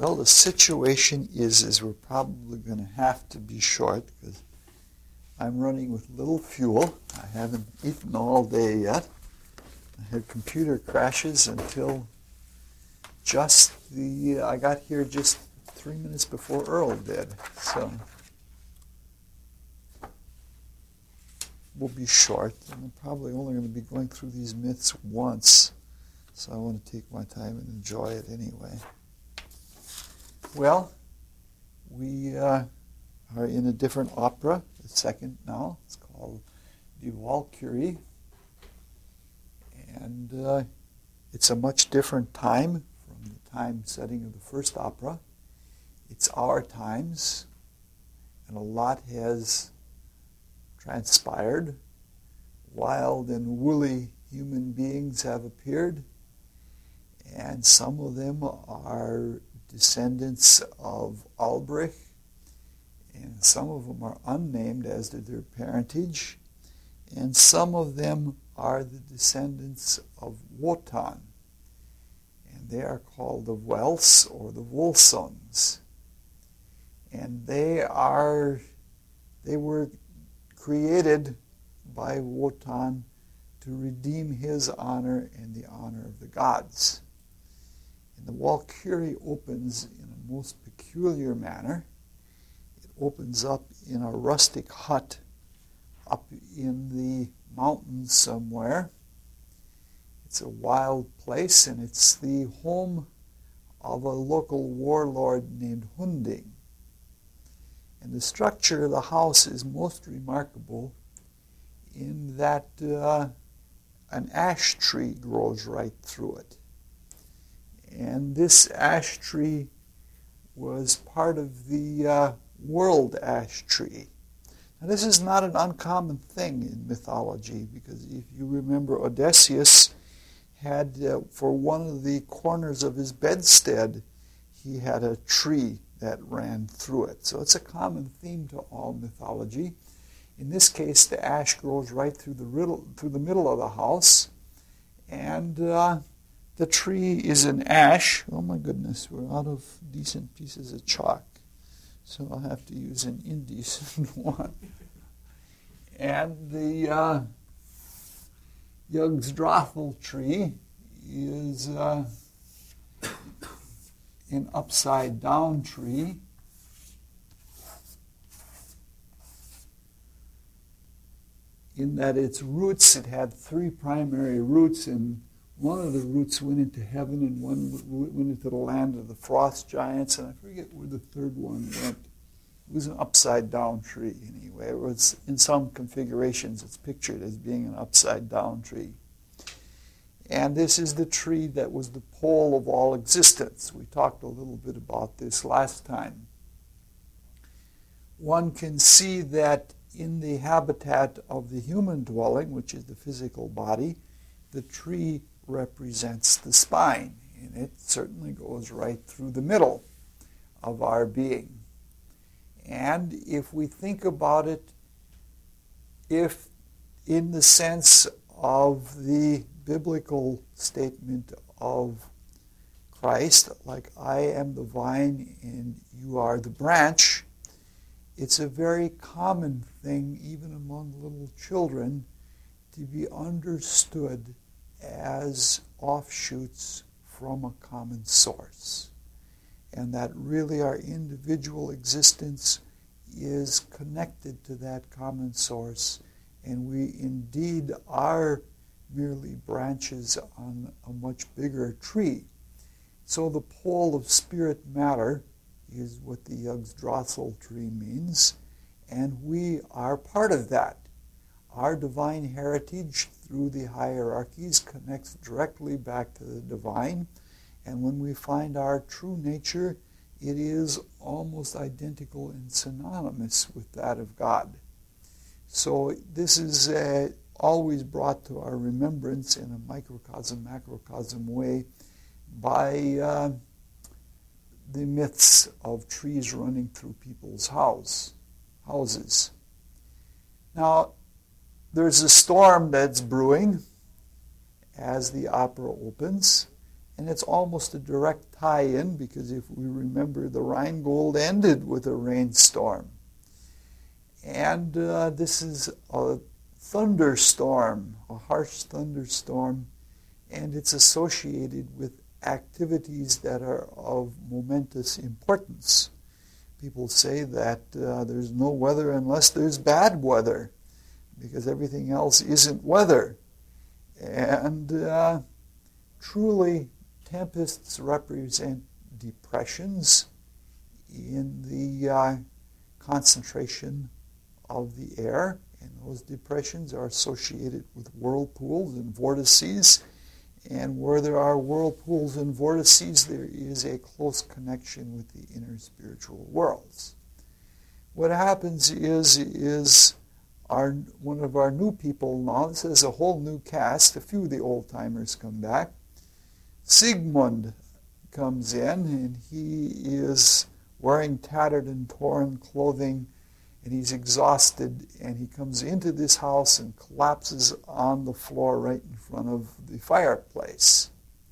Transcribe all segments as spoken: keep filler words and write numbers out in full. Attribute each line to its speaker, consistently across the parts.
Speaker 1: Well, the situation is, is we're probably going to have to be short because I'm running with little fuel. I haven't eaten all day yet. I had computer crashes until just the, I got here just three minutes before Earl did. So we'll be short. And I'm probably only going to be going through these myths once. So I want to take my time and enjoy it anyway. Well, we uh, are in a different opera, the second now. It's called Die Walküre. And uh, it's a much different time from the time setting of the first opera. It's our times, and a lot has transpired. Wild and woolly human beings have appeared, and some of them are descendants of Alberich, and some of them are unnamed as to their parentage, and some of them are the descendants of Wotan, and they are called the Wels or the Volsungs, and they are they were created by Wotan to redeem his honor and the honor of the gods. And the Walküre opens in a most peculiar manner. It opens up in a rustic hut up in the mountains somewhere. It's a wild place, and it's the home of a local warlord named Hunding. And the structure of the house is most remarkable in that uh, an ash tree grows right through it. And this ash tree was part of the uh, world ash tree. Now, this is not an uncommon thing in mythology, because if you remember, Odysseus had, uh, for one of the corners of his bedstead, he had a tree that ran through it. So it's a common theme to all mythology. In this case, the ash grows right through the riddle, through the middle of the house, and uh, the tree is an ash. Oh my goodness, we're out of decent pieces of chalk, so I'll have to use an indecent one. And the uh, Yggdrasil tree is uh, an upside-down tree. In that its roots, it had three primary roots, and one of the roots went into heaven and one went into the land of the frost giants, and I forget where the third one went. It was an upside-down tree anyway. It was, in some configurations, it's pictured as being an upside-down tree. And this is the tree that was the pole of all existence. We talked a little bit about this last time. One can see that in the habitat of the human dwelling, which is the physical body, the tree represents the spine, and it certainly goes right through the middle of our being. And if we think about it, if in the sense of the biblical statement of Christ, like I am the vine and you are the branch, it's a very common thing, even among little children, to be understood as offshoots from a common source. And that really our individual existence is connected to that common source, and we indeed are merely branches on a much bigger tree. So the pole of spirit matter is what the Yggdrasil tree means, and we are part of that. Our divine heritage through the hierarchies connects directly back to the divine, and when we find our true nature, it is almost identical and synonymous with that of God. So this is uh, always brought to our remembrance in a microcosm, macrocosm way by uh, the myths of trees running through people's house, houses. Now, there's a storm that's brewing as the opera opens, And it's almost a direct tie-in, because if we remember, the Rheingold ended with a rainstorm. And uh, this is a thunderstorm, a harsh thunderstorm, and it's associated with activities that are of momentous importance. People say that uh, there's no weather unless there's bad weather, because everything else isn't weather. And uh, truly, tempests represent depressions in the uh, concentration of the air, and those depressions are associated with whirlpools and vortices. And where there are whirlpools and vortices, there is a close connection with the inner spiritual worlds. What happens is, is our one of our new people now, this is a whole new cast, a few of the old-timers come back. Sigmund comes in, and he is wearing tattered and torn clothing, and he's exhausted, and he comes into this house and collapses on the floor right in front of the fireplace.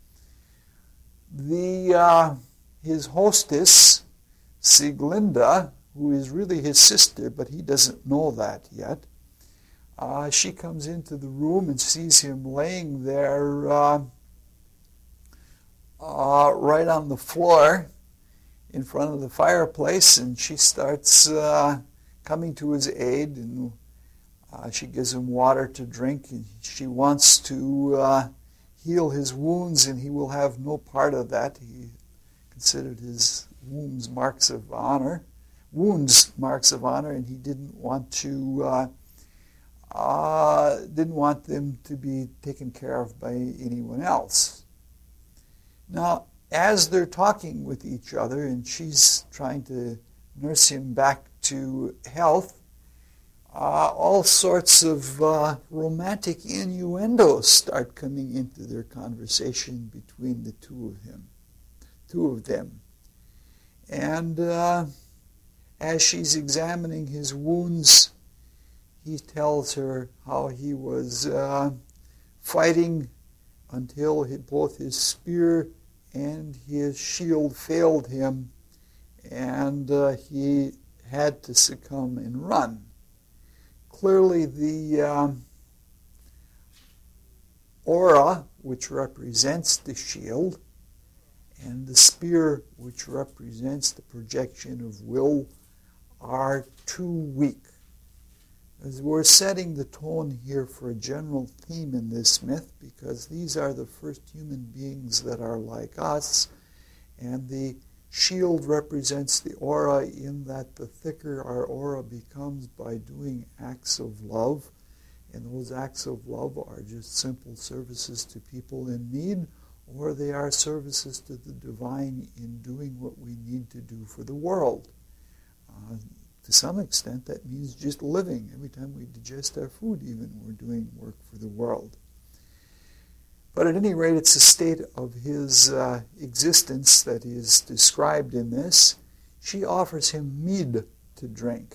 Speaker 1: The uh, his hostess, Sieglinde, who is really his sister, but he doesn't know that yet, uh, she comes into the room and sees him laying there uh, uh, right on the floor in front of the fireplace, and she starts uh, coming to his aid, and uh, she gives him water to drink, and she wants to uh, heal his wounds, and he will have no part of that. He considered his wounds marks of honor, wounds marks of honor, and he didn't want to uh, uh, didn't want them to be taken care of by anyone else. Now, as they're talking with each other, and she's trying to nurse him back to health, uh, all sorts of uh, romantic innuendos start coming into their conversation between the two of him, two of them. And uh, as she's examining his wounds, he tells her how he was uh, fighting until he, both his spear and his shield failed him, and uh, he had to succumb and run. Clearly, the um, aura, which represents the shield, and the spear, which represents the projection of will, are too weak. As we're setting the tone here for a general theme in this myth, because these are the first human beings that are like us, and the shield represents the aura, in that the thicker our aura becomes by doing acts of love, and those acts of love are just simple services to people in need, or they are services to the divine in doing what we need to do for the world. Uh, to some extent, that means just living. Every time we digest our food, even, we're doing work for the world. But at any rate, it's a state of his uh, existence that is described in this. She offers him mead to drink.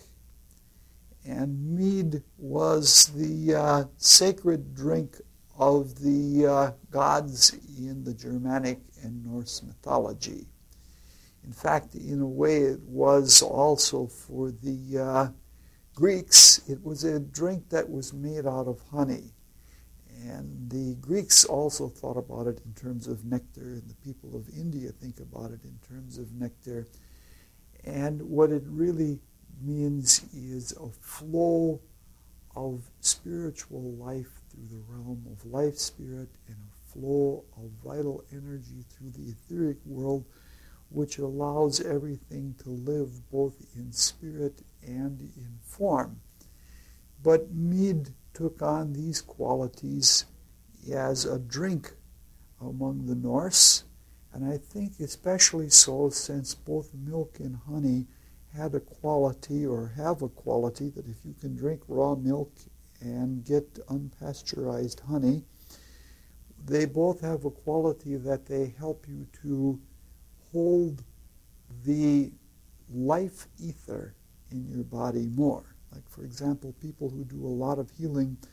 Speaker 1: And mead was the uh, sacred drink of the uh, gods in the Germanic and Norse mythology. In fact, in a way, it was also for the uh, Greeks. It was a drink that was made out of honey. And the Greeks also thought about it in terms of nectar, and the people of India think about it in terms of nectar. And what it really means is a flow of spiritual life through the realm of life spirit, and a flow of vital energy through the etheric world, which allows everything to live both in spirit and in form. But mead took on these qualities as a drink among the Norse, and I think especially so since both milk and honey had a quality, or have a quality, that if you can drink raw milk and get unpasteurized honey, they both have a quality that they help you to hold the life ether in your body more. Like, for example, people who do a lot of healing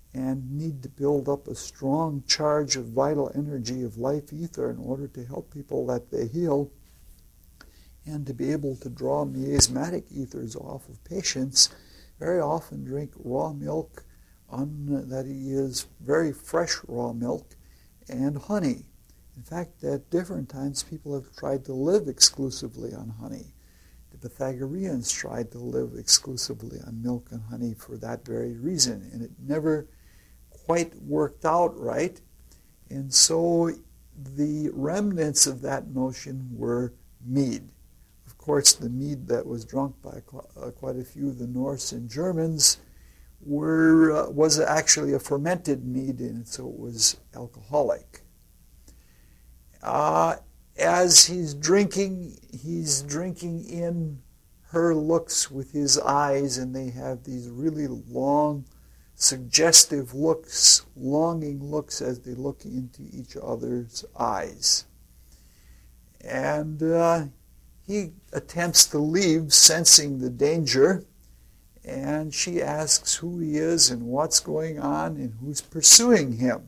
Speaker 1: and need to build up a strong charge of vital energy of life ether in order to help people that they heal, and to be able to draw miasmatic ethers off of patients, very often drink raw milk, on, that is very fresh raw milk, and honey. In fact, at different times people have tried to live exclusively on honey. The Pythagoreans tried to live exclusively on milk and honey for that very reason, and it never quite worked out right. And so the remnants of that notion were mead. Of course, the mead that was drunk by quite a few of the Norse and Germans were uh, was actually a fermented mead, and so it was alcoholic. Uh, as he's drinking, he's drinking in her looks with his eyes, and they have these really long, suggestive looks, longing looks as they look into each other's eyes. And uh, he attempts to leave, sensing the danger, and she asks who he is and what's going on and who's pursuing him.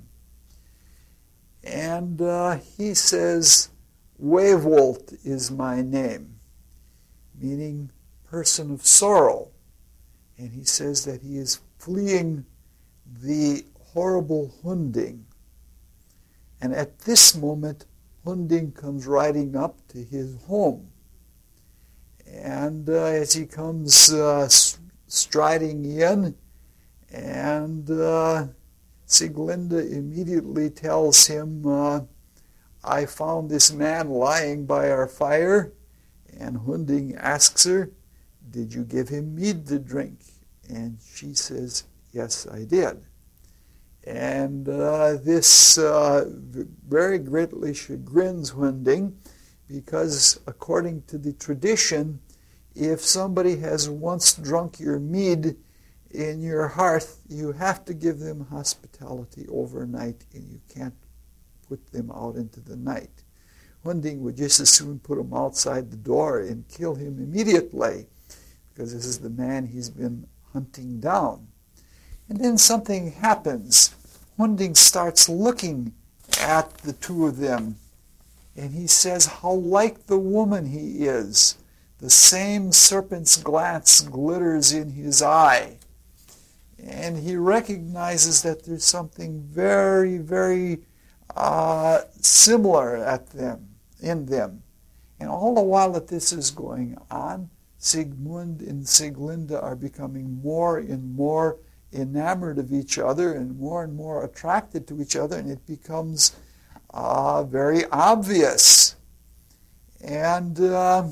Speaker 1: And uh, he says, Wewolt is my name, meaning person of sorrow. And he says that he is fleeing the horrible Hunding. And at this moment, Hunding comes riding up to his home. And uh, as he comes uh, striding in, and uh, Sieglinde immediately tells him, uh, I found this man lying by our fire. And Hunding asks her, did you give him mead to drink? And she says, yes, I did. And uh, this uh, very greatly chagrins Hunding, because according to the tradition, if somebody has once drunk your mead in your hearth, you have to give them hospitality overnight, and you can't put them out into the night. Hunding would just as soon put him outside the door and kill him immediately, because this is the man he's been hunting down. And then something happens. Hunding starts looking at the two of them, and he says how like the woman he is. The same serpent's glance glitters in his eye. And he recognizes that there's something very, very uh, similar at them, in them. And all the while that this is going on, Sigmund and Sieglinde are becoming more and more enamored of each other and more and more attracted to each other, and it becomes uh, very obvious. And uh,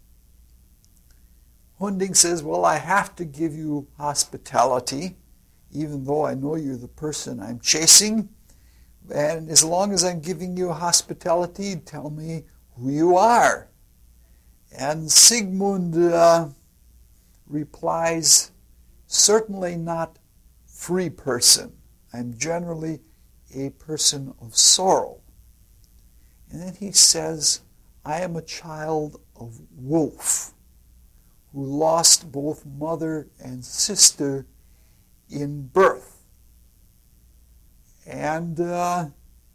Speaker 1: Hunding says, well, I have to give you hospitality, even though I know you're the person I'm chasing. And as long as I'm giving you hospitality, tell me who you are. And Sigmund uh, replies, certainly not free person. I'm generally a person of sorrow. And then he says, I am a child of Wolf, who lost both mother and sister in birth. And uh,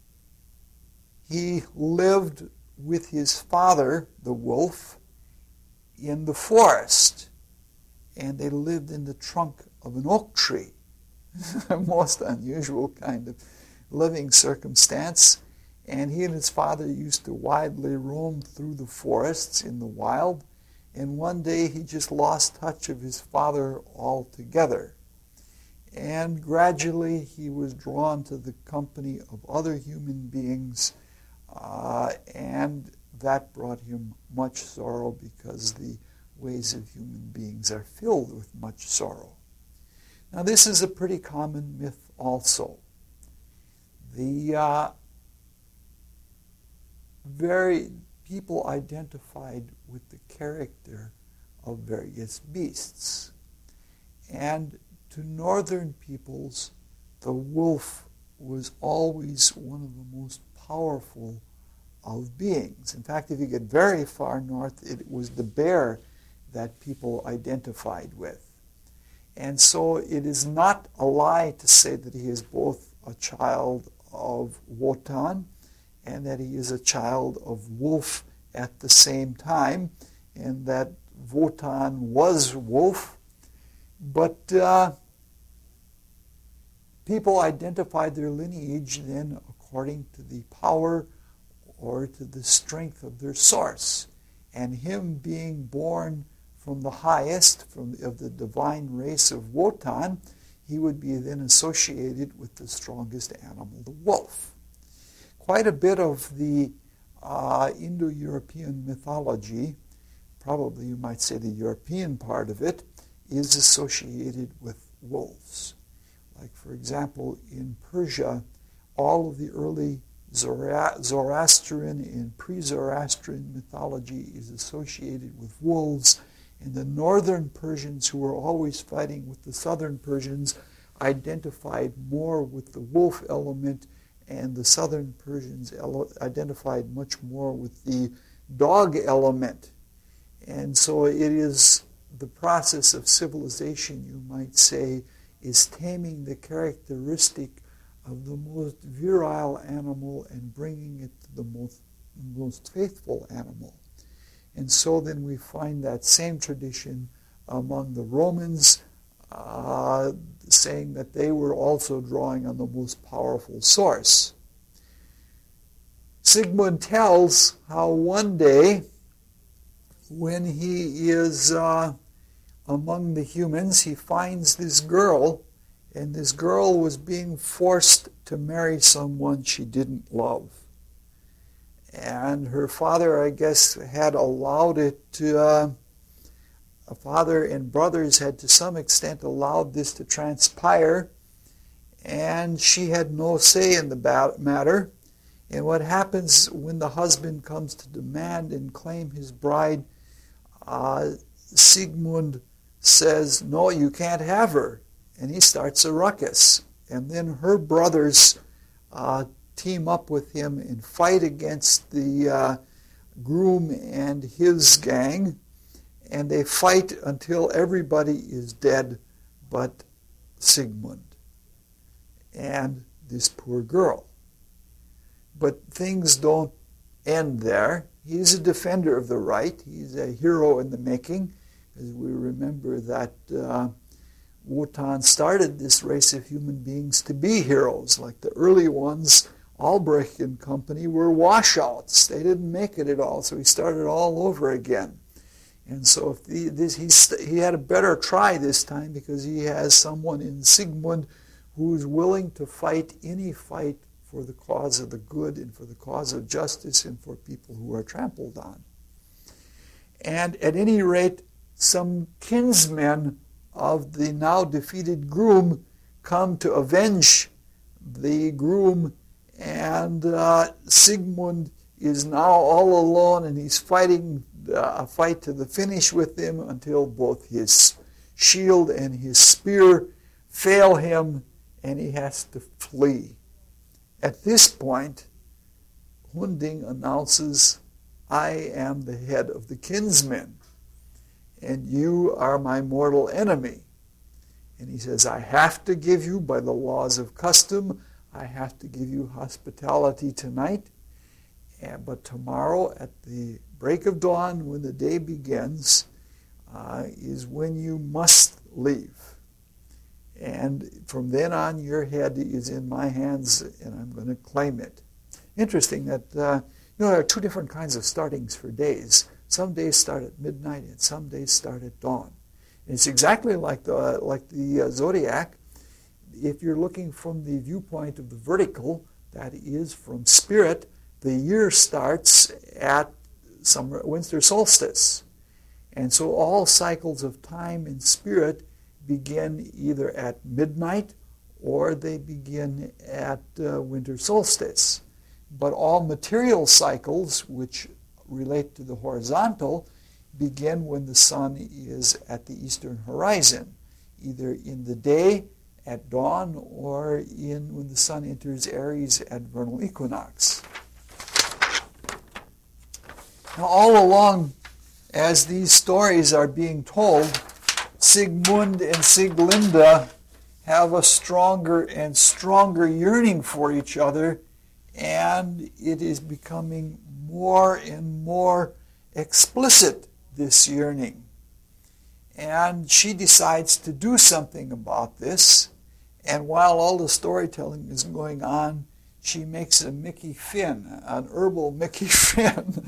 Speaker 1: he lived with his father, the wolf, in the forest. And they lived in the trunk of an oak tree. A most unusual kind of living circumstance. And he and his father used to widely roam through the forests in the wild. And one day he just lost touch of his father altogether. And gradually he was drawn to the company of other human beings, uh, and that brought him much sorrow, because the ways of human beings are filled with much sorrow. Now this is a pretty common myth also. The uh, very people identified with the character of various beasts. And to northern peoples, the wolf was always one of the most powerful of beings. In fact, if you get very far north, it was the bear that people identified with. And so it is not a lie to say that he is both a child of Wotan and that he is a child of Wolf at the same time, and that Wotan was Wolf. But uh, people identified their lineage then according to the power or to the strength of their source. And him being born from the highest, from of the divine race of Wotan, he would be then associated with the strongest animal, the wolf. Quite a bit of the uh, Indo-European mythology, probably you might say the European part of it, is associated with wolves. Like, for example, in Persia, all of the early Zora- Zoroastrian and pre-Zoroastrian mythology is associated with wolves, and the northern Persians, who were always fighting with the southern Persians, identified more with the wolf element, and the southern Persians ele- identified much more with the dog element. And so it is the process of civilization, you might say, is taming the characteristic of the most virile animal and bringing it to the most, most faithful animal. And so then we find that same tradition among the Romans, uh, saying that they were also drawing on the most powerful source. Sigmund tells how one day, when he is uh, among the humans, he finds this girl, and this girl was being forced to marry someone she didn't love. And her father, I guess, had allowed it to, uh, a father and brothers had to some extent allowed this to transpire, and she had no say in the matter. And what happens when the husband comes to demand and claim his bride, uh, Sigmund says, no, you can't have her. And he starts a ruckus. And then her brothers uh, team up with him and fight against the uh, groom and his gang. And they fight until everybody is dead but Sigmund and this poor girl. But things don't end there. He's a defender of the right. He's a hero in the making. As we remember that uh, Wotan started this race of human beings to be heroes. Like the early ones, Albrecht and company, were washouts. They didn't make it at all, so he started all over again. And so if the, this, he, he had a better try this time because he has someone in Sigmund who's willing to fight any fight for the cause of the good and for the cause of justice and for people who are trampled on. And at any rate, some kinsmen of the now defeated groom come to avenge the groom, and uh, Sigmund is now all alone, and he's fighting a fight to the finish with him until both his shield and his spear fail him, and he has to flee. At this point, Hunding announces, I am the head of the kinsmen, and you are my mortal enemy. And he says, I have to give you, by the laws of custom, I have to give you hospitality tonight, and, but tomorrow at the break of dawn, when the day begins, uh, is when you must leave. And from then on, your head is in my hands, and I'm going to claim it. Interesting that, uh, you know, there are two different kinds of startings for days. Some days start at midnight, and some days start at dawn. And it's exactly like the, like the uh, zodiac. If you're looking from the viewpoint of the vertical, that is from spirit, the year starts at summer, winter solstice. And so all cycles of time and spirit begin either at midnight or they begin at uh, winter solstice. But all material cycles, which relate to the horizontal, begin when the sun is at the eastern horizon, either in the day at dawn or in when the sun enters Aries at vernal equinox. Now, all along, as these stories are being told, Sigmund and Sieglinde have a stronger and stronger yearning for each other, and it is becoming more and more explicit, this yearning. And she decides to do something about this, and while all the storytelling is going on, she makes a Mickey Finn, an herbal Mickey Finn,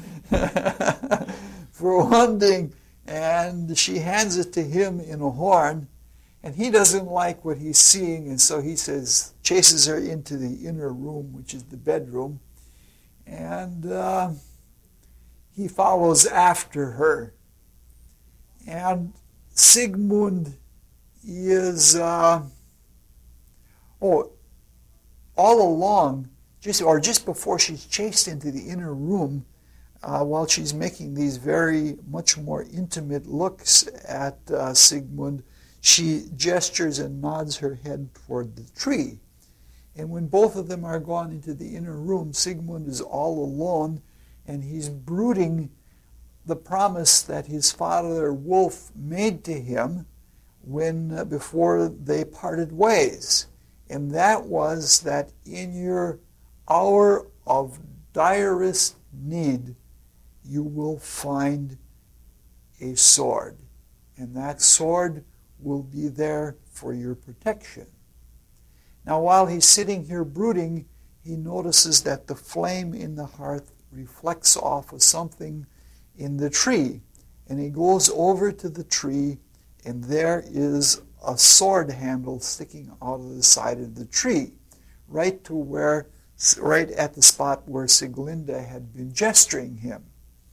Speaker 1: for one thing, and she hands it to him in a horn, and he doesn't like what he's seeing, and so he says, chases her into the inner room, which is the bedroom, and uh, he follows after her. And Sigmund is, uh, oh, all along, just or just before she's chased into the inner room, uh, while she's making these very much more intimate looks at uh, Sigmund, she gestures and nods her head toward the tree. And when both of them are gone into the inner room, Sigmund is all alone, and he's brooding the promise that his father Wolf made to him when uh, before they parted ways. And that was that in your hour of direst need, you will find a sword. And that sword will be there for your protection. Now, while he's sitting here brooding, he notices that the flame in the hearth reflects off of something in the tree. And he goes over to the tree, and there is a sword handle sticking out of the side of the tree, right to where, right at the spot where Sieglinde had been gesturing him.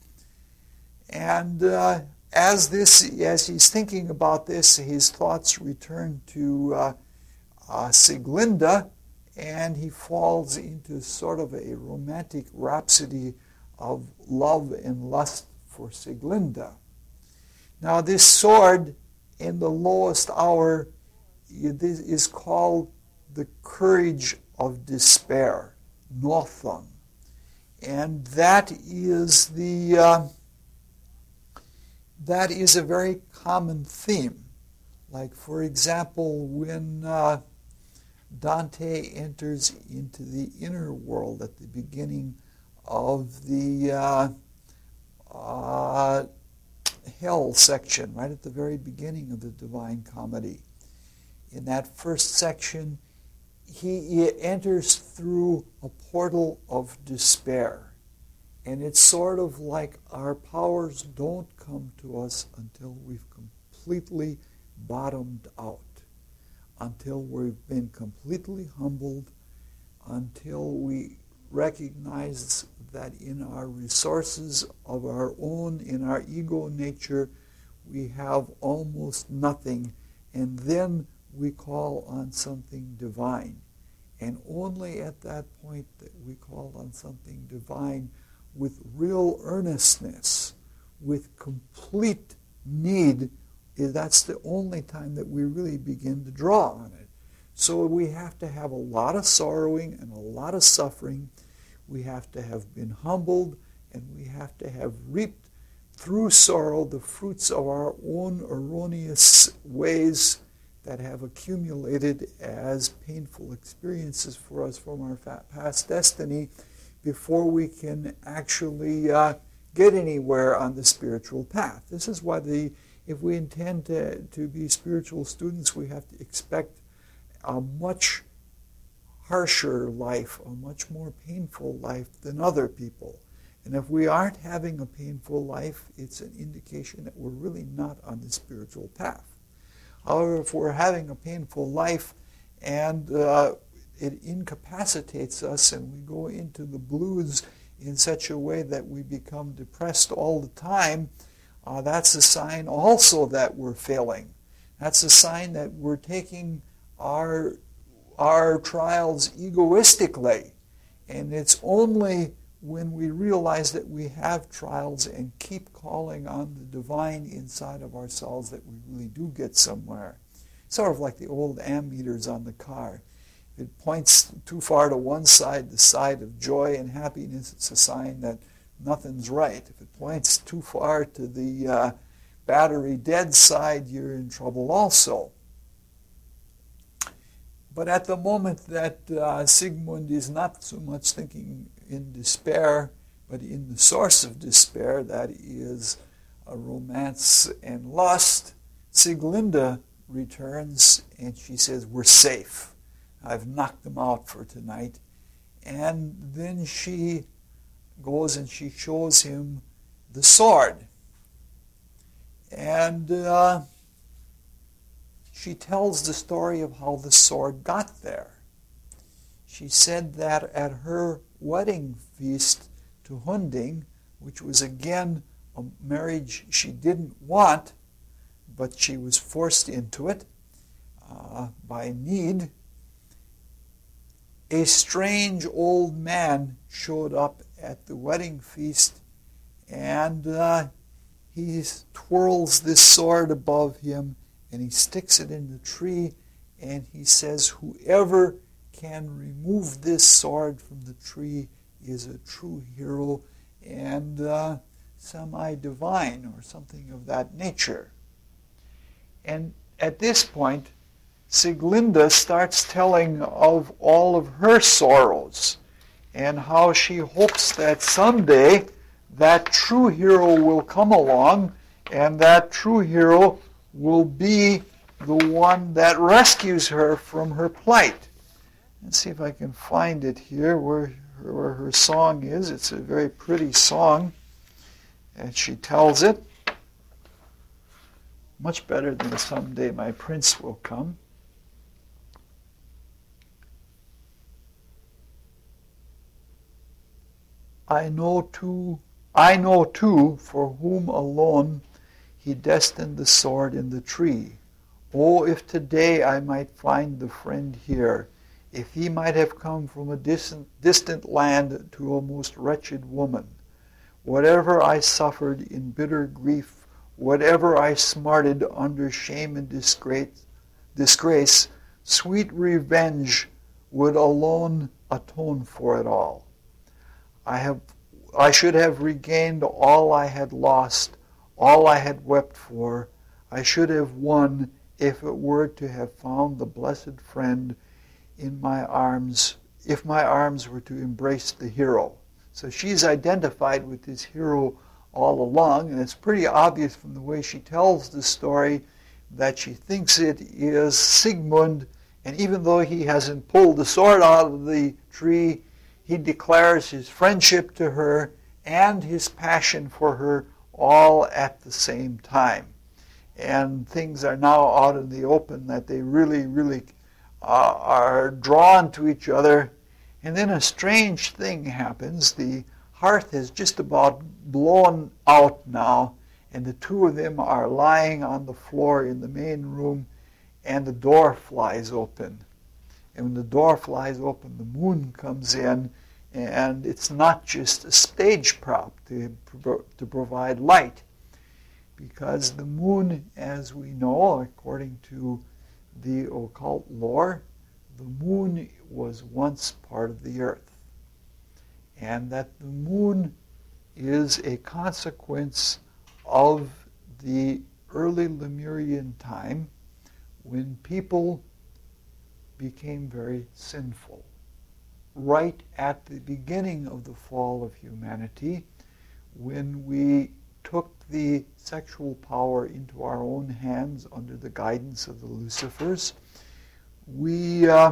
Speaker 1: And uh, as this, as he's thinking about this, his thoughts return to uh, uh, Sieglinde, and he falls into sort of a romantic rhapsody of love and lust for Sieglinde. Now, this sword in the lowest hour is called the courage of despair, Nothung. And that is the uh, that is a very common theme. Like, for example, when uh, Dante enters into the inner world at the beginning of the uh, uh, Hell section, right at the very beginning of the Divine Comedy. In that first section, he, he enters through a portal of despair. And it's sort of like our powers don't come to us until we've completely bottomed out, until we've been completely humbled, until we recognize that in our resources of our own, in our ego nature, we have almost nothing, and then we call on something divine. And only at that point that we call on something divine with real earnestness, with complete need, that's the only time that we really begin to draw on it. So we have to have a lot of sorrowing and a lot of suffering. We have to have been humbled, and we have to have reaped through sorrow the fruits of our own erroneous ways that have accumulated as painful experiences for us from our past destiny before we can actually uh, get anywhere on the spiritual path. This is why the, if we intend to, to be spiritual students, we have to expect a much harsher life, a much more painful life than other people. And if we aren't having a painful life, it's an indication that we're really not on the spiritual path. However, if we're having a painful life and uh, it incapacitates us and we go into the blues in such a way that we become depressed all the time, uh, that's a sign also that we're failing. That's a sign that we're taking our our trials egoistically. And it's only when we realize that we have trials and keep calling on the divine inside of ourselves that we really do get somewhere. Sort of like the old ammeters on the car. If it points too far to one side, the side of joy and happiness, it's a sign that nothing's right. If it points too far to the uh, battery dead side, you're in trouble also. But at the moment that uh, Sigmund is not so much thinking in despair, but in the source of despair, that is a romance and lust, Sieglinde returns and she says, we're safe. I've knocked them out for tonight. And then she goes and she shows him the sword. And uh, she tells the story of how the sword got there. She said that at her wedding feast to Hunding, which was again a marriage she didn't want, but she was forced into it uh, by need, a strange old man showed up at the wedding feast, and uh, he twirls this sword above him, and he sticks it in the tree, and he says, whoever can remove this sword from the tree is a true hero and uh, semi-divine or something of that nature. And at this point, Sieglinde starts telling of all of her sorrows and how she hopes that someday that true hero will come along, and that true hero will be the one that rescues her from her plight. Let's see if I can find it here where, where her song is. It's a very pretty song, and she tells it. Much better than someday my prince will come. I know too, I know too, for whom alone he destined the sword in the tree. Oh, if today I might find the friend here, if he might have come from a distant, distant land to a most wretched woman. Whatever I suffered in bitter grief, whatever I smarted under shame and disgrace, disgrace, sweet revenge would alone atone for it all. I have, I should have regained all I had lost, all I had wept for. I should have won if it were to have found the blessed friend in my arms, if my arms were to embrace the hero. So she's identified with this hero all along, and it's pretty obvious from the way she tells the story that she thinks it is Sigmund, and even though he hasn't pulled the sword out of the tree, he declares his friendship to her and his passion for her all at the same time. And things are now out in the open that they really, really uh, are drawn to each other. And then a strange thing happens. The hearth has just about blown out now, and the two of them are lying on the floor in the main room, and the door flies open. And when the door flies open, the moon comes in, and it's not just a stage prop to, to provide light, because the moon, as we know, according to the occult lore, the moon was once part of the earth. And that the moon is a consequence of the early Lemurian time when people became very sinful. Right at the beginning of the fall of humanity, when we took the sexual power into our own hands under the guidance of the Lucifers, we uh,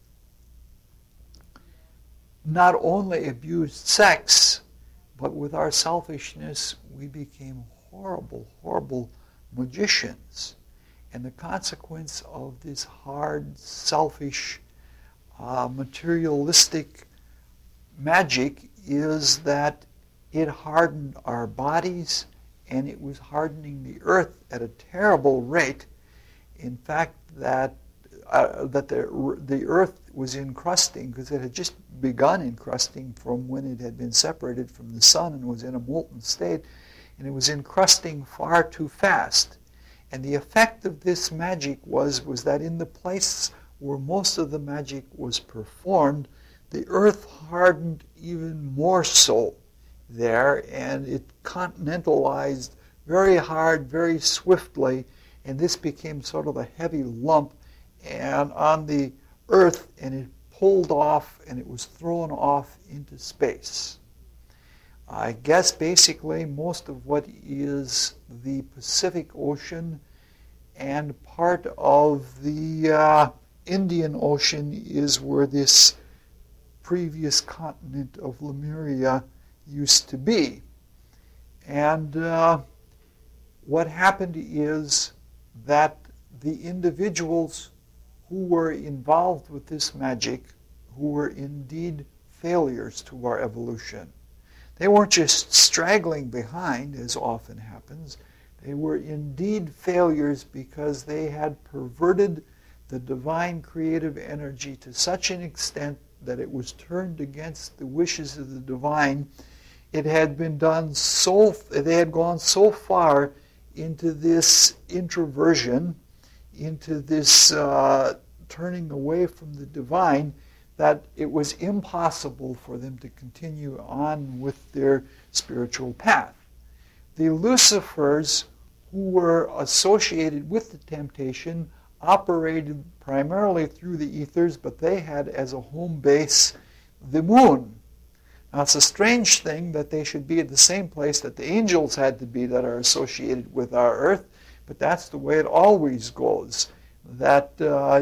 Speaker 1: not only abused sex, but with our selfishness, we became horrible, horrible magicians. And the consequence of this hard, selfish, uh, materialistic magic is that it hardened our bodies, and it was hardening the earth at a terrible rate. In fact, that uh, that the the earth was encrusting, because it had just begun encrusting from when it had been separated from the sun and was in a molten state, and it was encrusting far too fast. And the effect of this magic was was that in the place where most of the magic was performed, the earth hardened even more so there, and it continentalized very hard, very swiftly, and this became sort of a heavy lump and on the earth, and it pulled off and it was thrown off into space. I guess basically most of what is the Pacific Ocean and part of the uh, Indian Ocean is where this previous continent of Lemuria used to be. And uh, what happened is that the individuals who were involved with this magic, who were indeed failures to our evolution, they weren't just straggling behind, as often happens. They were indeed failures because they had perverted the divine creative energy to such an extent that it was turned against the wishes of the divine. It had been done so, they had gone so far into this introversion, into this uh, turning away from the divine, that it was impossible for them to continue on with their spiritual path. The Lucifers, who were associated with the temptation, operated primarily through the ethers, but they had as a home base the moon. Now, it's a strange thing that they should be at the same place that the angels had to be that are associated with our earth, but that's the way it always goes. That uh,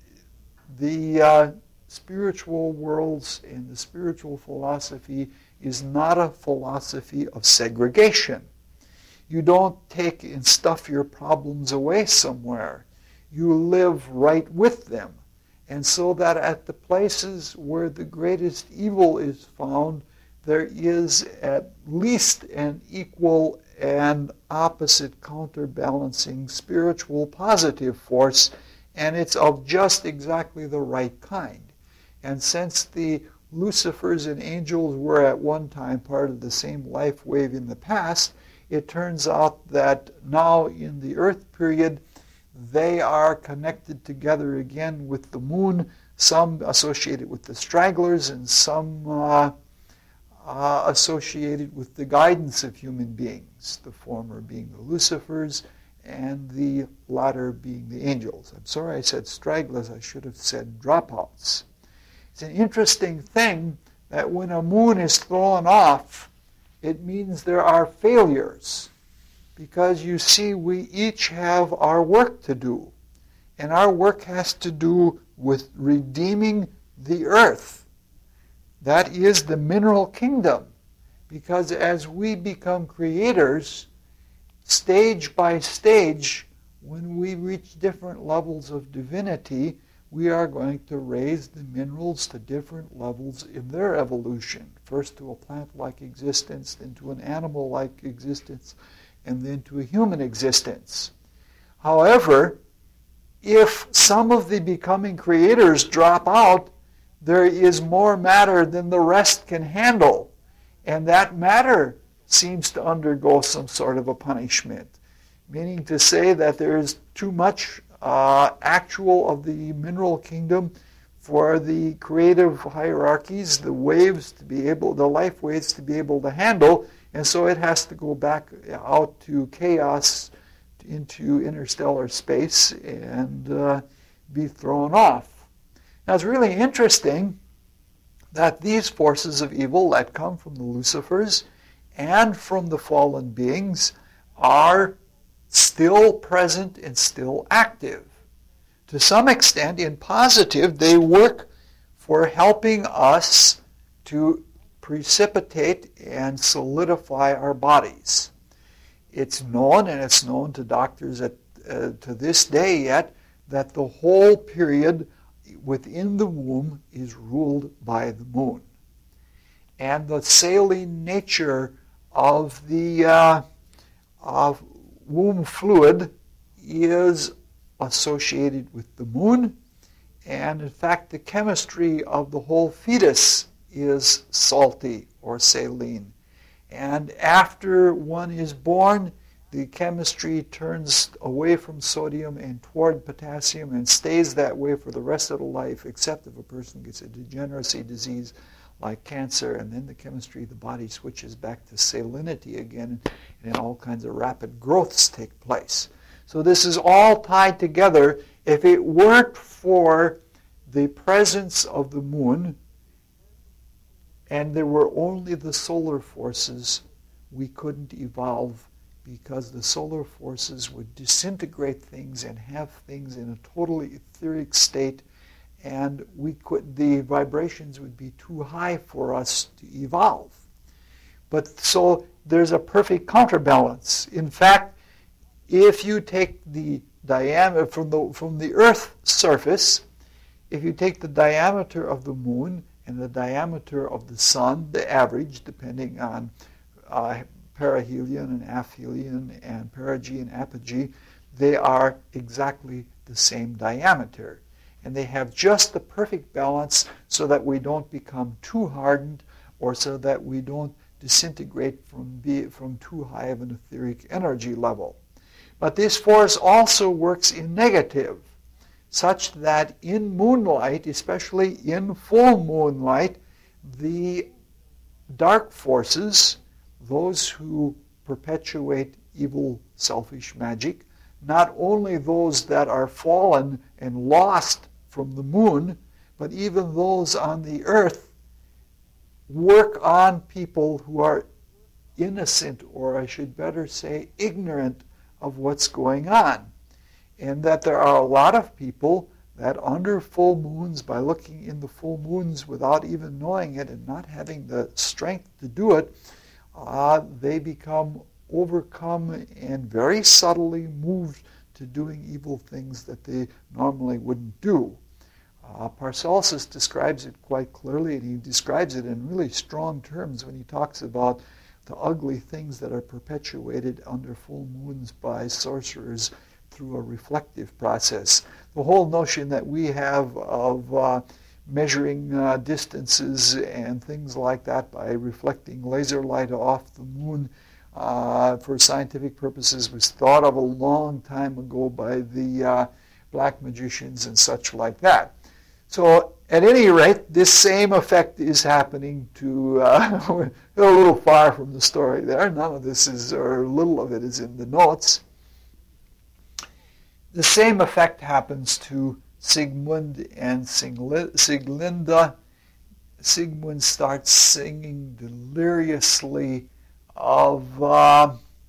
Speaker 1: the uh, spiritual worlds and the spiritual philosophy is not a philosophy of segregation. You don't take and stuff your problems away somewhere. You live right with them. And so that at the places where the greatest evil is found, there is at least an equal and opposite counterbalancing spiritual positive force, and it's of just exactly the right kind. And since the Lucifers and angels were at one time part of the same life wave in the past, it turns out that now in the Earth period, they are connected together again with the moon, some associated with the stragglers and some uh, uh, associated with the guidance of human beings, the former being the Lucifers and the latter being the angels. I'm sorry I said stragglers, I should have said dropouts. It's an interesting thing that when a moon is thrown off, it means there are failures. Because you see, we each have our work to do. And our work has to do with redeeming the earth. That is the mineral kingdom. Because as we become creators, stage by stage, when we reach different levels of divinity, we are going to raise the minerals to different levels in their evolution. First to a plant-like existence, then to an animal-like existence, and then to a human existence. However, if some of the becoming creators drop out, there is more matter than the rest can handle. And that matter seems to undergo some sort of a punishment, meaning to say that there is too much uh, actual of the mineral kingdom for the creative hierarchies, the waves to be able, the life waves to be able to handle, and so it has to go back out to chaos, into interstellar space, and uh, be thrown off. Now it's really interesting that these forces of evil that come from the Lucifers and from the fallen beings are still present and still active. To some extent, in positive, they work for helping us to precipitate and solidify our bodies. It's known, and it's known to doctors at, uh, to this day yet, that the whole period within the womb is ruled by the moon. And the saline nature of the uh, of womb fluid is associated with the moon, and in fact the chemistry of the whole fetus is salty or saline. And after one is born, the chemistry turns away from sodium and toward potassium and stays that way for the rest of the life, except if a person gets a degeneracy disease like cancer, and then the chemistry, the body switches back to salinity again, and all kinds of rapid growths take place. So this is all tied together. If it weren't for the presence of the moon, and there were only the solar forces, we couldn't evolve, because the solar forces would disintegrate things and have things in a totally etheric state, and we could, the vibrations would be too high for us to evolve. But so there's a perfect counterbalance. In fact, if you take the diameter from the from the Earth's surface, if you take the diameter of the moon and the diameter of the sun, the average, depending on uh, perihelion and aphelion and perigee and apogee, they are exactly the same diameter. And they have just the perfect balance so that we don't become too hardened, or so that we don't disintegrate from, be, from too high of an etheric energy level. But this force also works in negative, such that in moonlight, especially in full moonlight, the dark forces, those who perpetuate evil, selfish magic, not only those that are fallen and lost from the moon, but even those on the earth, work on people who are innocent, or I should better say ignorant of what's going on. And that there are a lot of people that under full moons, by looking in the full moons without even knowing it and not having the strength to do it, uh, they become overcome and very subtly moved to doing evil things that they normally wouldn't do. Uh, Paracelsus describes it quite clearly, and he describes it in really strong terms when he talks about the ugly things that are perpetuated under full moons by sorcerers through a reflective process. The whole notion that we have of uh, measuring uh, distances and things like that by reflecting laser light off the moon uh, for scientific purposes was thought of a long time ago by the uh, black magicians and such like that. So at any rate, this same effect is happening to, uh, we're a little far from the story there. None of this is, or little of it is in the notes. The same effect happens to Sigmund and Sieglinde. Sigmund starts singing deliriously of uh,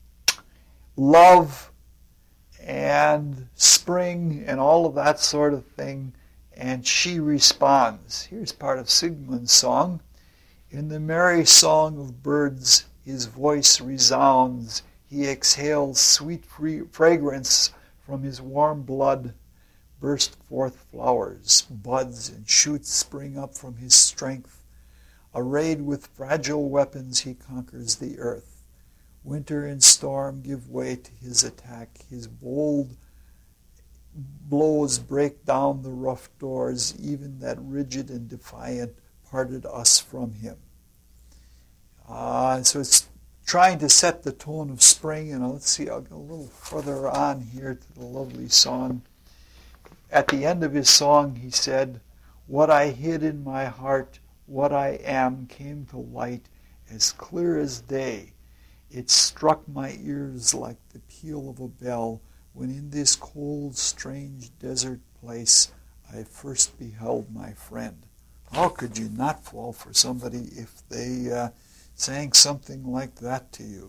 Speaker 1: love and spring and all of that sort of thing, and she responds. Here's part of Sigmund's song. In the merry song of birds, his voice resounds. He exhales sweet fragrance from his warm blood. Burst forth flowers, buds, and shoots spring up from his strength. Arrayed with fragile weapons, he conquers the earth. Winter and storm give way to his attack. His bold blows break down the rough doors, even that rigid and defiant parted us from him. Uh, so it's trying to set the tone of spring, and let's see, I'll go a little further on here to the lovely song. At the end of his song, he said, "What I hid in my heart, what I am, came to light as clear as day. It struck my ears like the peal of a bell when in this cold, strange desert place I first beheld my friend." How could you not fall for somebody if they uh, sang something like that to you?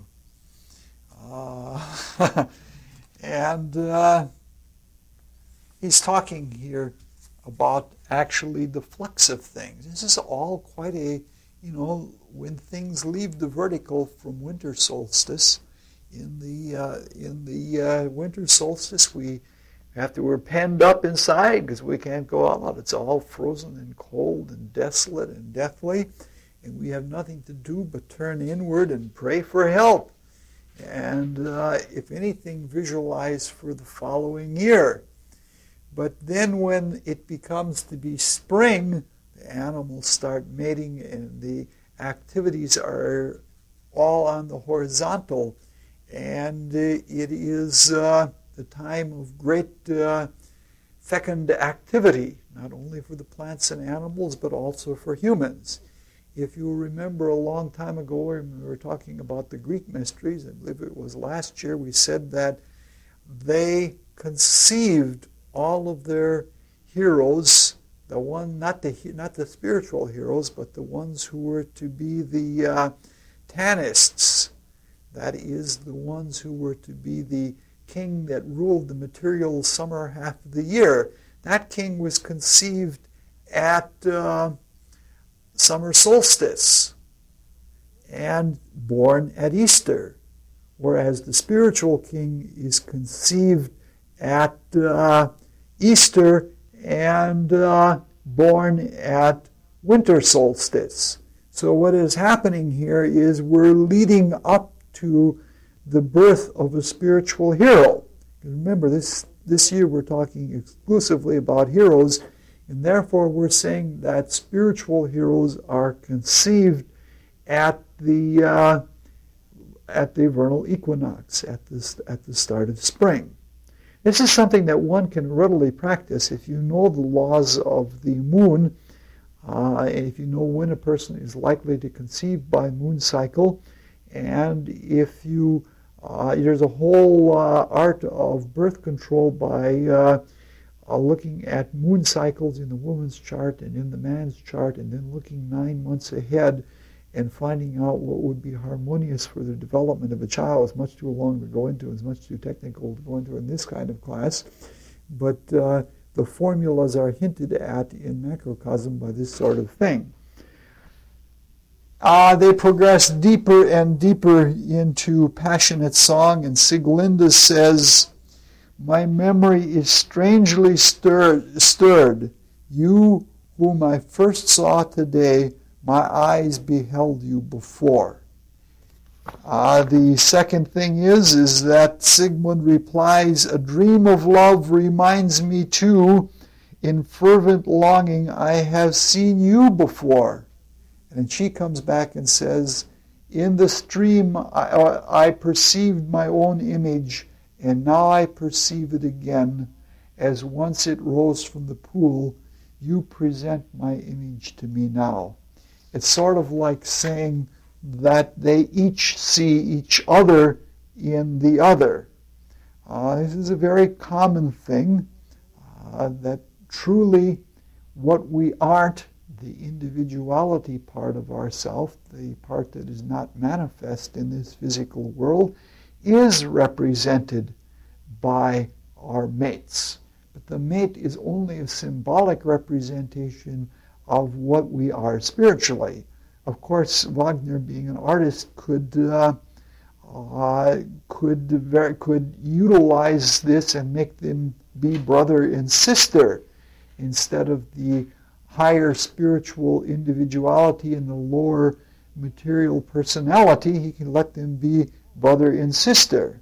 Speaker 1: Uh, and uh, he's talking here about actually the flux of things. This is all quite a, you know, when things leave the vertical from winter solstice, in the uh, in the uh, winter solstice we have to, we're penned up inside because we can't go out. It's all frozen and cold and desolate and deathly, and we have nothing to do but turn inward and pray for help. And uh, if anything, visualize for the following year. But then when it becomes to be spring, the animals start mating and the activities are all on the horizontal. And uh, it is uh, the time of great uh, fecund activity, not only for the plants and animals, but also for humans. If you remember a long time ago when we were talking about the Greek mysteries, I believe it was last year, we said that they conceived all of their heroes, the one, not the not the spiritual heroes, but the ones who were to be the uh, Tanists. That is, the ones who were to be the king that ruled the material summer half of the year. That king was conceived at uh, summer solstice and born at Easter, whereas the spiritual king is conceived at uh, Easter and uh, born at winter solstice. So what is happening here is we're leading up to the birth of a spiritual hero. Remember, this, this year we're talking exclusively about heroes, and therefore we're saying that spiritual heroes are conceived at the uh, at the vernal equinox, at the, at the start of spring. This is something that one can readily practice if you know the laws of the moon, uh, and if you know when a person is likely to conceive by moon cycle, and if you, uh, there's a whole uh, art of birth control by uh, uh, looking at moon cycles in the woman's chart and in the man's chart, and then looking nine months ahead and finding out what would be harmonious for the development of a child. It's much too long to go into, it's much too technical to go into in this kind of class. But uh, the formulas are hinted at in macrocosm by this sort of thing. Uh, they progress deeper and deeper into passionate song, and Sieglinde says, "My memory is strangely stirred, stirred. You whom I first saw today, my eyes beheld you before." Uh, the second thing is, is that Sigmund replies, "A dream of love reminds me too, in fervent longing I have seen you before." And she comes back and says, "In the stream I, I perceived my own image, and now I perceive it again, as once it rose from the pool. You present my image to me now." It's sort of like saying that they each see each other in the other. Uh, this is a very common thing, uh, that truly what we aren't, the individuality part of ourself, the part that is not manifest in this physical world, is represented by our mates. But the mate is only a symbolic representation of what we are spiritually. Of course, Wagner, being an artist, could uh, uh, could ver- could utilize this and make them be brother and sister, instead of the higher spiritual individuality and the lower material personality. He can let them be brother and sister.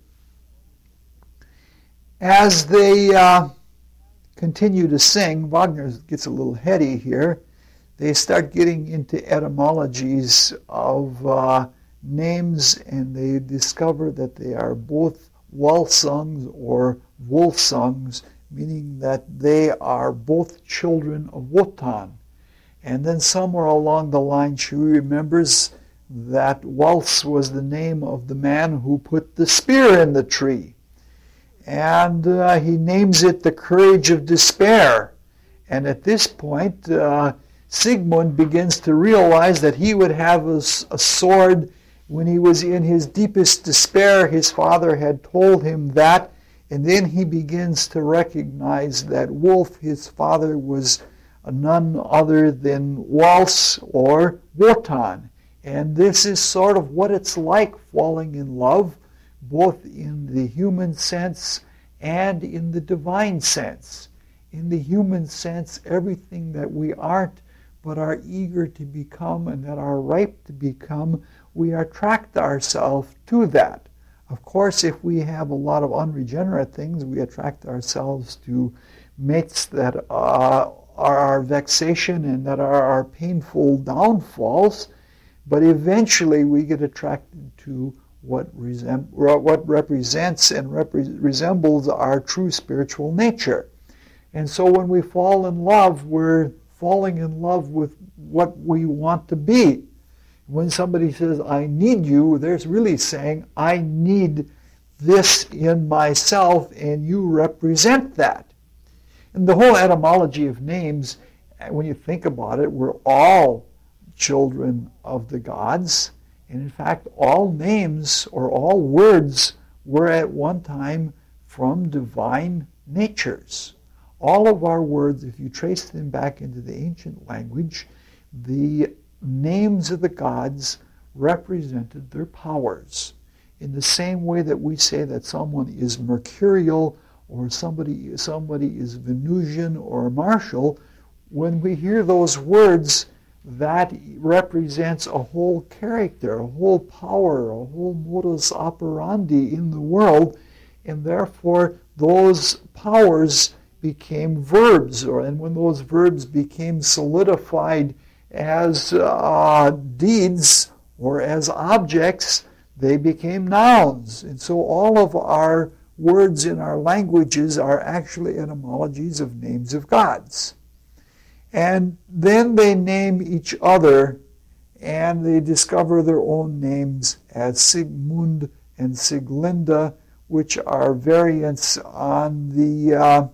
Speaker 1: As they uh, continue to sing, Wagner gets a little heady here. They start getting into etymologies of uh, names, and they discover that they are both Walsungs or Wolfsungs, meaning that they are both children of Wotan. And then somewhere along the line, she remembers that Wals was the name of the man who put the spear in the tree. And uh, he names it the Courage of Despair. And at this point, uh, Sigmund begins to realize that he would have a, a sword when he was in his deepest despair. His father had told him that, and then he begins to recognize that Wolf, his father, was none other than Wals or Wotan. And this is sort of what it's like falling in love, both in the human sense and in the divine sense. In the human sense, everything that we aren't but are eager to become and that are ripe to become, we attract ourselves to that. Of course, if we have a lot of unregenerate things, we attract ourselves to mates that uh, are our vexation and that are our painful downfalls, but eventually we get attracted to what, resem- what represents and repre- resembles our true spiritual nature. And so when we fall in love, we're falling in love with what we want to be. When somebody says, I need you, they're really saying, I need this in myself, and you represent that. And the whole etymology of names, when you think about it, we're all children of the gods. And in fact, all names or all words were at one time from divine natures. All of our words, if you trace them back into the ancient language, the names of the gods represented their powers. In the same way that we say that someone is mercurial or somebody, somebody is Venusian or martial, when we hear those words, that represents a whole character, a whole power, a whole modus operandi in the world, and therefore those powers became verbs, or and when those verbs became solidified as uh, deeds or as objects, they became nouns. And so all of our words in our languages are actually etymologies of names of gods. And then they name each other, and they discover their own names as Sigmund and Sieglinde, which are variants on the uh,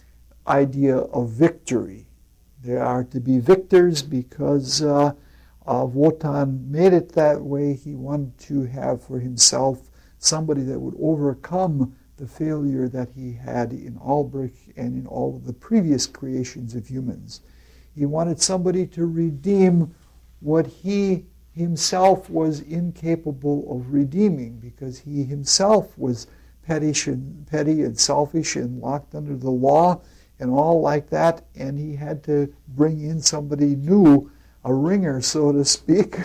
Speaker 1: idea of victory. They are to be victors because uh, uh, Wotan made it that way. He wanted to have for himself somebody that would overcome the failure that he had in Albrecht and in all of the previous creations of humans. He wanted somebody to redeem what he himself was incapable of redeeming, because he himself was pettish and petty and selfish and locked under the law and all like that, and he had to bring in somebody new, a ringer, so to speak,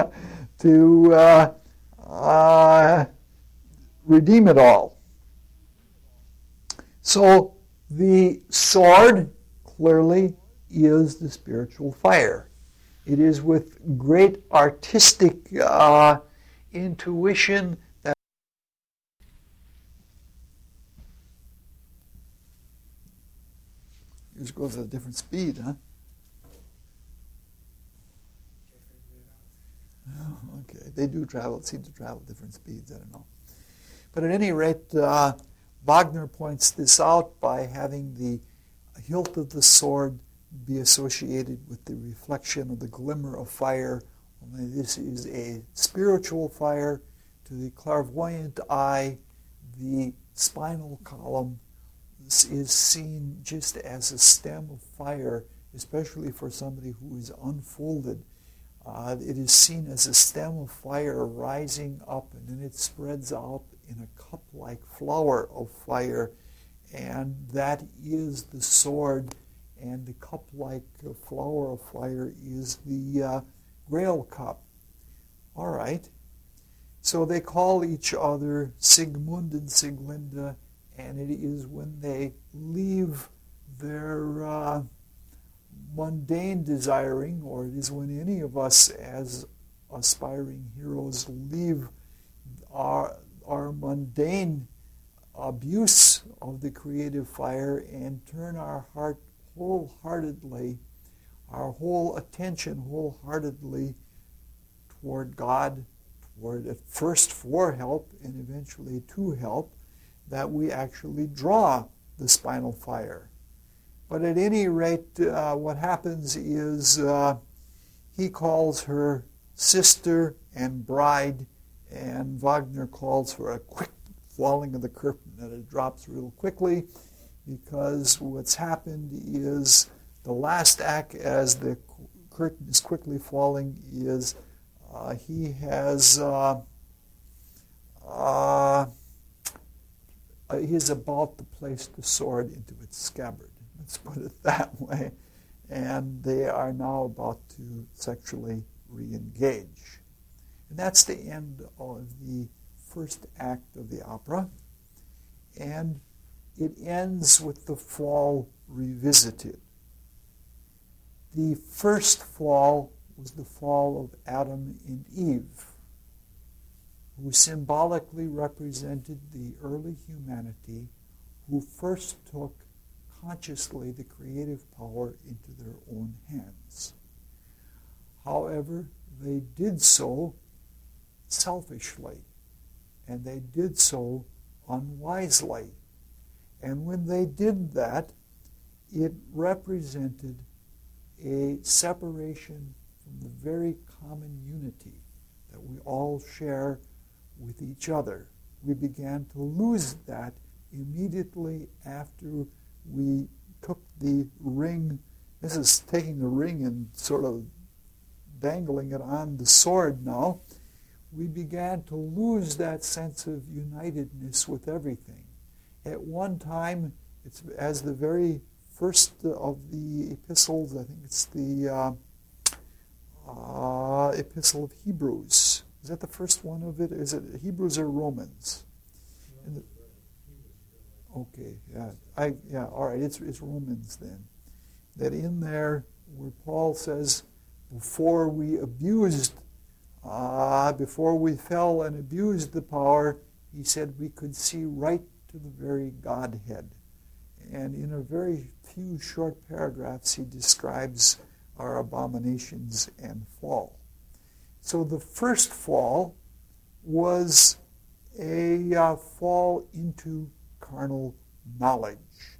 Speaker 1: to uh, uh, redeem it all. So the sword clearly is the spiritual fire. It is with great artistic uh, intuition that yours goes at a different speed, huh? Oh, okay, they do travel, seem to travel different speeds, I don't know. But at any rate, uh, Wagner points this out by having the hilt of the sword be associated with the reflection of the glimmer of fire. Only this is a spiritual fire. To the clairvoyant eye, the spinal column is seen just as a stem of fire, especially for somebody who is unfolded. Uh, it is seen as a stem of fire rising up, and then it spreads out in a cup-like flower of fire, and that is the sword. And the cup-like flower of fire is the uh, Grail cup. All right. So they call each other Sigmund and Sieglinde, and it is when they leave their uh, mundane desiring, or it is when any of us as aspiring heroes leave our, our mundane abuse of the creative fire and turn our heart wholeheartedly, our whole attention wholeheartedly toward God, toward at first for help and eventually to help, that we actually draw the spinal fire. But at any rate, uh, what happens is uh, he calls her sister and bride, and Wagner calls for a quick falling of the curtain, that it drops real quickly, because what's happened is the last act, as the curtain is quickly falling, is uh, he has uh, uh, he is about to place the sword into its scabbard. Let's put it that way. And they are now about to sexually re-engage. And that's the end of the first act of the opera. And it ends with the fall revisited. The first fall was the fall of Adam and Eve, who symbolically represented the early humanity who first took consciously the creative power into their own hands. However, they did so selfishly, and they did so unwisely. And when they did that, it represented a separation from the very common unity that we all share with each other. We began to lose that immediately after we took the ring. This is taking the ring and sort of dangling it on the sword now. We began to lose that sense of unitedness with everything. At one time, it's as the very first of the epistles, I think it's the uh, uh, Epistle of Hebrews. Is that the first one of it? Is it Hebrews or Romans? The, okay, yeah, I yeah, all right. It's it's Romans then. That in there where Paul says, before we abused, uh, before we fell and abused the power, he said we could see right to the very Godhead. And in a very few short paragraphs, he describes our abominations and fall. So the first fall was a uh, fall into carnal knowledge.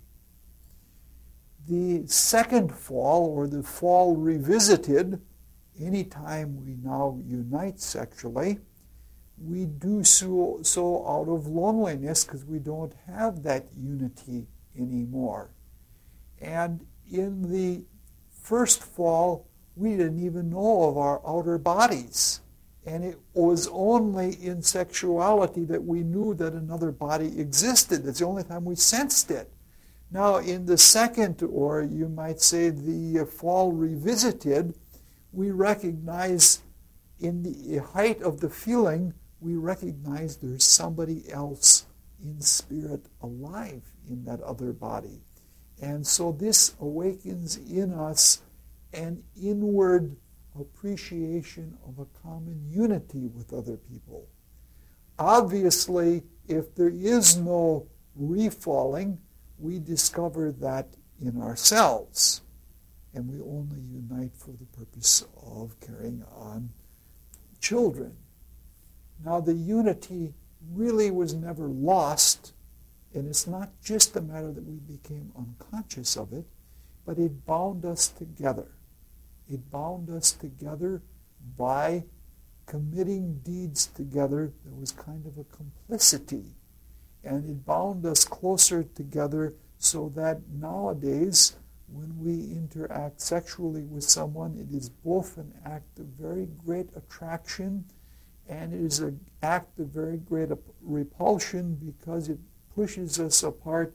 Speaker 1: The second fall, or the fall revisited, anytime we now unite sexually, we do so, so out of loneliness because we don't have that unity anymore. And in the first fall, we didn't even know of our outer bodies. And it was only in sexuality that we knew that another body existed. That's the only time we sensed it. Now, in the second, or you might say the fall revisited, we recognize in the height of the feeling, we recognize there's somebody else in spirit alive in that other body. And so this awakens in us an inward appreciation of a common unity with other people. Obviously, if there is no refalling, we discover that in ourselves, and we only unite for the purpose of carrying on children. Now, the unity really was never lost, and it's not just a matter that we became unconscious of it, but it bound us together. It bound us together by committing deeds together. There was kind of a complicity. And it bound us closer together so that nowadays, when we interact sexually with someone, it is both an act of very great attraction and it is an act of very great repulsion because it pushes us apart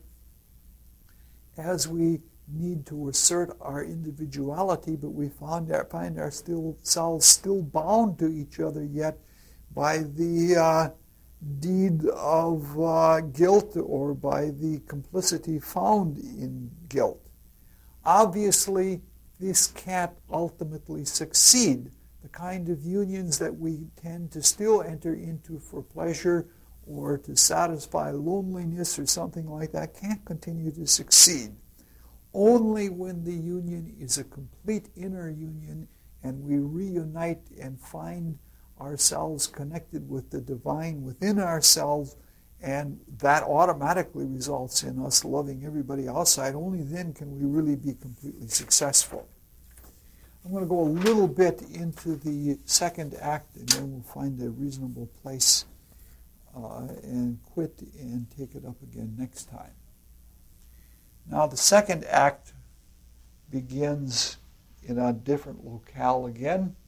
Speaker 1: as we need to assert our individuality, but we find, our, find ourselves still bound to each other yet by the uh, deed of uh, guilt or by the complicity found in guilt. Obviously, this can't ultimately succeed. The kind of unions that we tend to still enter into for pleasure or to satisfy loneliness or something like that can't continue to succeed. Only when the union is a complete inner union and we reunite and find ourselves connected with the divine within ourselves, and that automatically results in us loving everybody outside, only then can we really be completely successful. I'm going to go a little bit into the second act, and then we'll find a reasonable place uh, and quit and take it up again next time. Now, the second act begins in a different locale again.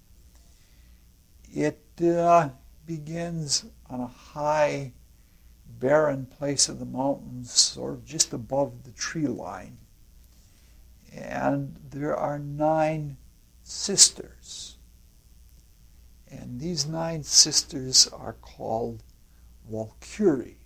Speaker 1: It uh, begins on a high, barren place of the mountains, sort of just above the tree line. And there are nine sisters. And these nine sisters are called Walküre.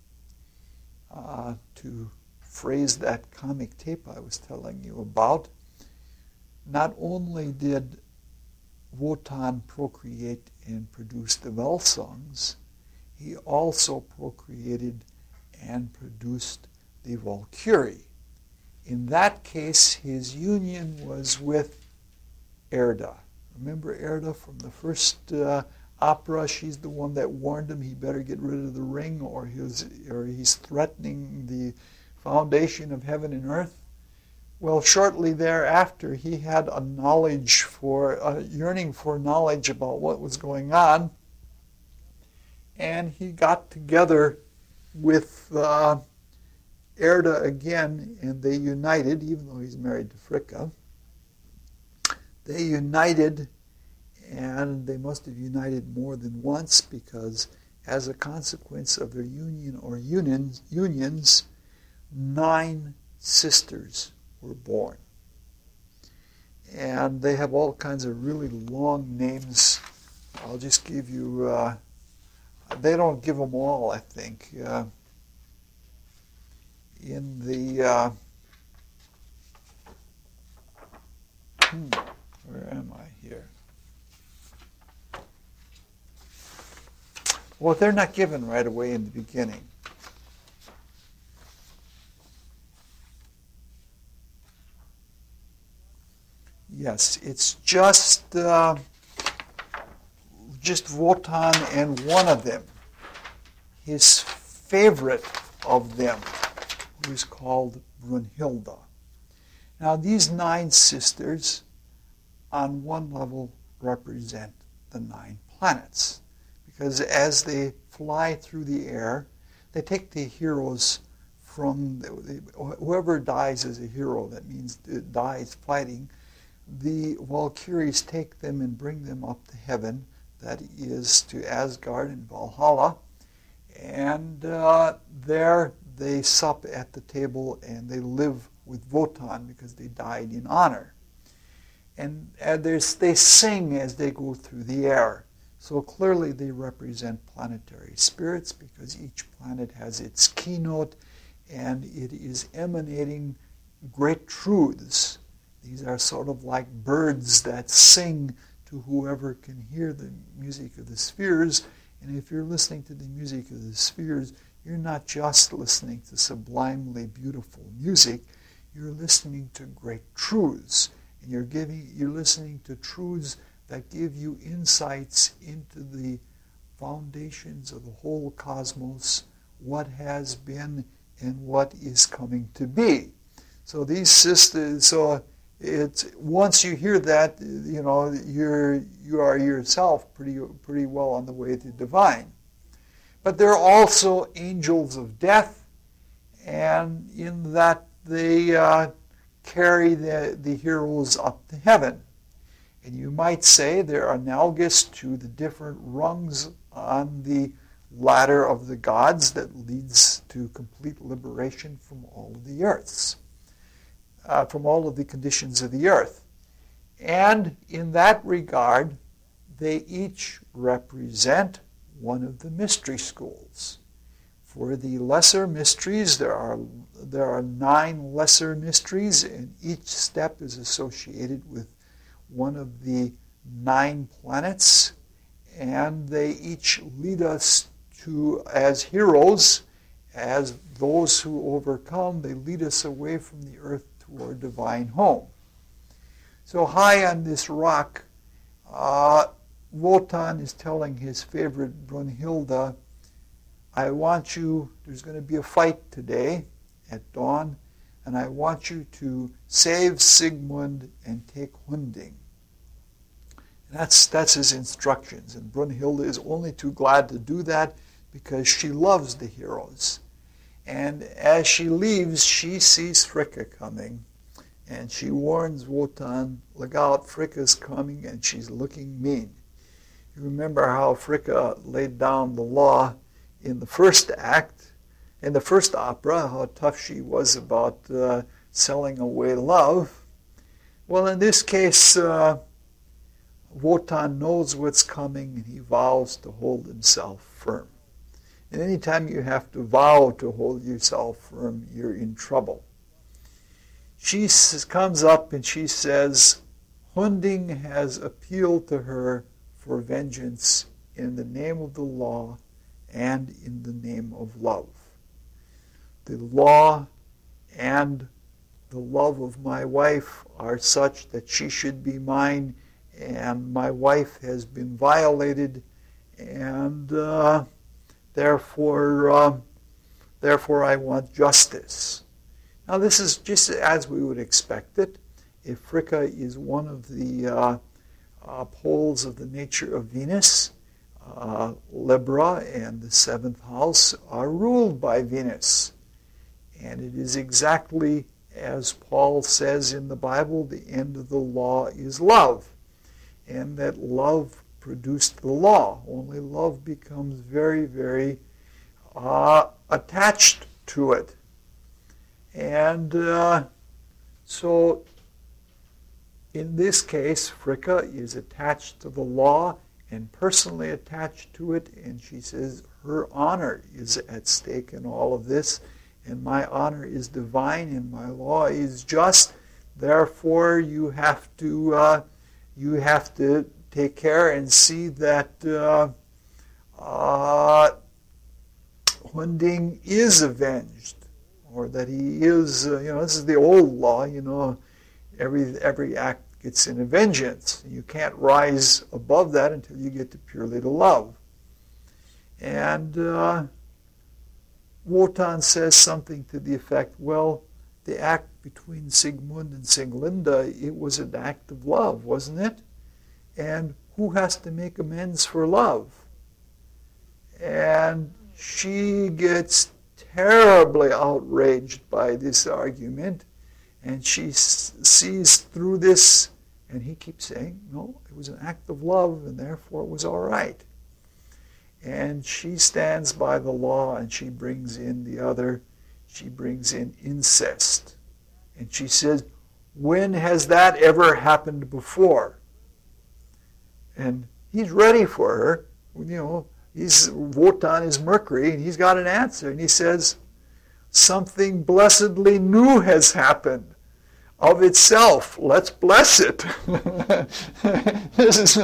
Speaker 1: Uh, to phrase that comic tape I was telling you about, not only did Wotan procreate and produce the Volsungs, he also procreated and produced the Walküre. In that case, his union was with Erda, Remember Erda from the first uh, opera? She's the one that warned him he better get rid of the ring, or he's, or he's threatening the foundation of heaven and earth. Well, shortly thereafter, he had a knowledge for, a yearning for knowledge about what was going on, and he got together with uh, Erda again, and they united, even though he's married to Fricka. They united, and they must have united more than once, because as a consequence of their union or unions, unions nine sisters were born. And they have all kinds of really long names. I'll just give you, uh, they don't give them all, I think. Uh, in the, uh, hmm, where am I here? Well, they're not given right away in the beginning. Yes, it's just uh, just Wotan and one of them, his favorite of them, who is called Brunhilde. Now, these nine sisters, on one level, represent the nine planets, because as they fly through the air, they take the heroes from the, whoever dies as a hero, that means dies fighting. The Valkyries take them and bring them up to heaven, that is to Asgard and Valhalla, and uh, there they sup at the table and they live with Wotan because they died in honor. And, and they sing as they go through the air. So clearly they represent planetary spirits, because each planet has its keynote and it is emanating great truths. These are sort of like birds that sing to whoever can hear the music of the spheres. And if you're listening to the music of the spheres, you're not just listening to sublimely beautiful music. You're listening to great truths. And you're giving, you're listening to truths that give you insights into the foundations of the whole cosmos, what has been and what is coming to be. So these sisters, so it's, once you hear that, you know, you're you are yourself pretty pretty well on the way to divine. But they're also angels of death, and in that they uh, carry the, the heroes up to heaven. And you might say they're analogous to the different rungs on the ladder of the gods that leads to complete liberation from all of the earths. Uh, from all of the conditions of the earth. And in that regard, they each represent one of the mystery schools. For the lesser mysteries, there are, there are nine lesser mysteries, and each step is associated with one of the nine planets, and they each lead us to, as heroes, as those who overcome, they lead us away from the earth to our divine home. So high on this rock, uh, Wotan is telling his favorite Brunhilde, I want you, there's going to be a fight today at dawn, and I want you to save Sigmund and take Hunding. And that's, that's his instructions. And Brunhilde is only too glad to do that because she loves the heroes. And as she leaves, she sees Fricka coming, and she warns Wotan, look out, Fricka's coming, and she's looking mean. You remember how Fricka laid down the law in the first act, in the first opera, how tough she was about uh, selling away love. Well, in this case, uh, Wotan knows what's coming, and he vows to hold himself firm. And anytime you have to vow to hold yourself firm, you're in trouble. She comes up and she says, Hunding has appealed to her for vengeance in the name of the law and in the name of love. The law and the love of my wife are such that she should be mine, and my wife has been violated, and uh, therefore, uh, therefore I want justice. Now this is just as we would expect it. If Fricka is one of the uh, uh, poles of the nature of Venus, uh, Libra and the seventh house are ruled by Venus. And it is exactly as Paul says in the Bible, the end of the law is love. And that love produced the law. Only love becomes very, very uh, attached to it. And uh, so in this case, Fricka is attached to the law and personally attached to it, and she says her honor is at stake in all of this, and my honor is divine and my law is just. Therefore, you have to uh, you have to take care and see that uh, uh, Hunding is avenged, or that he is. Uh, you know, this is the old law. You know, every every act gets in a vengeance. You can't rise above that until you get to purely to love. And uh, Wotan says something to the effect, well, the act between Sigmund and Sieglinde, it was an act of love, wasn't it? And who has to make amends for love? And she gets terribly outraged by this argument, and she sees through this. And he keeps saying, no, it was an act of love, and therefore it was all right. And she stands by the law, and she brings in the other. She brings in incest. And she says, when has that ever happened before? And he's ready for her. You know, he's Wotan is Mercury, and he's got an answer. And he says, something blessedly new has happened. Of itself, let's bless it. This is,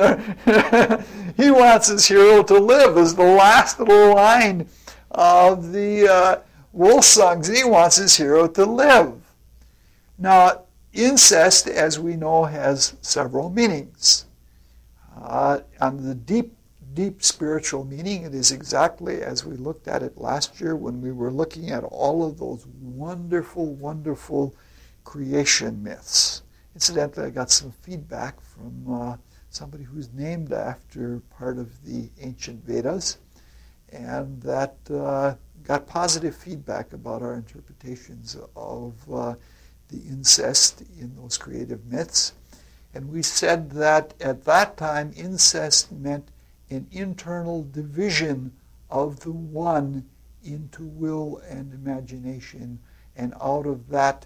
Speaker 1: he wants his hero to live is the last little line of the uh, Volsungs. He wants his hero to live. Now, incest, as we know, has several meanings. Uh, on the deep, deep spiritual meaning, it is exactly as we looked at it last year when we were looking at all of those wonderful, wonderful creation myths. Incidentally, I got some feedback from uh, somebody who's named after part of the ancient Vedas, and that uh, got positive feedback about our interpretations of uh, the incest in those creative myths. And we said that at that time, incest meant an internal division of the one into will and imagination, and out of that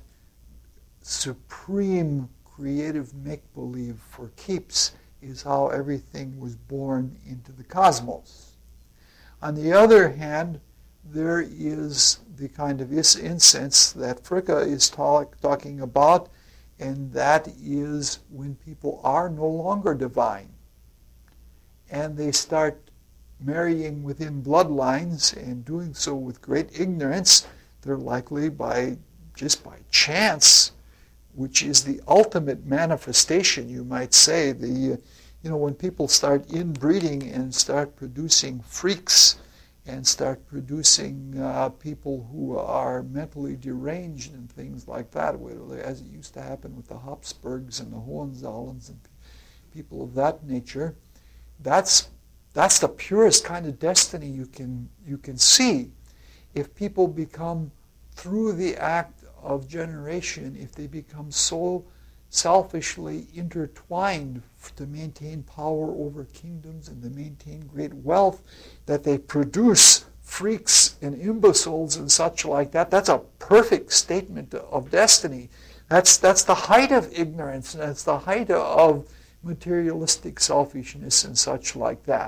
Speaker 1: supreme creative make-believe for keeps is how everything was born into the cosmos. On the other hand, there is the kind of incense that Fricka is talk, talking about, and that is when people are no longer divine and they start marrying within bloodlines and doing so with great ignorance. They're likely by just by chance, which is the ultimate manifestation, you might say. The, you know, when people start inbreeding and start producing freaks and start producing uh, people who are mentally deranged and things like that, as it used to happen with the Habsburgs and the Hohenzollerns and people of that nature, that's that's the purest kind of destiny you can you can see. If people become, through the act of generation, if they become so selfishly intertwined to maintain power over kingdoms and to maintain great wealth, that they produce freaks and imbeciles and such like that, that's a perfect statement of destiny. That's that's the height of ignorance, and that's the height of materialistic selfishness and such like that.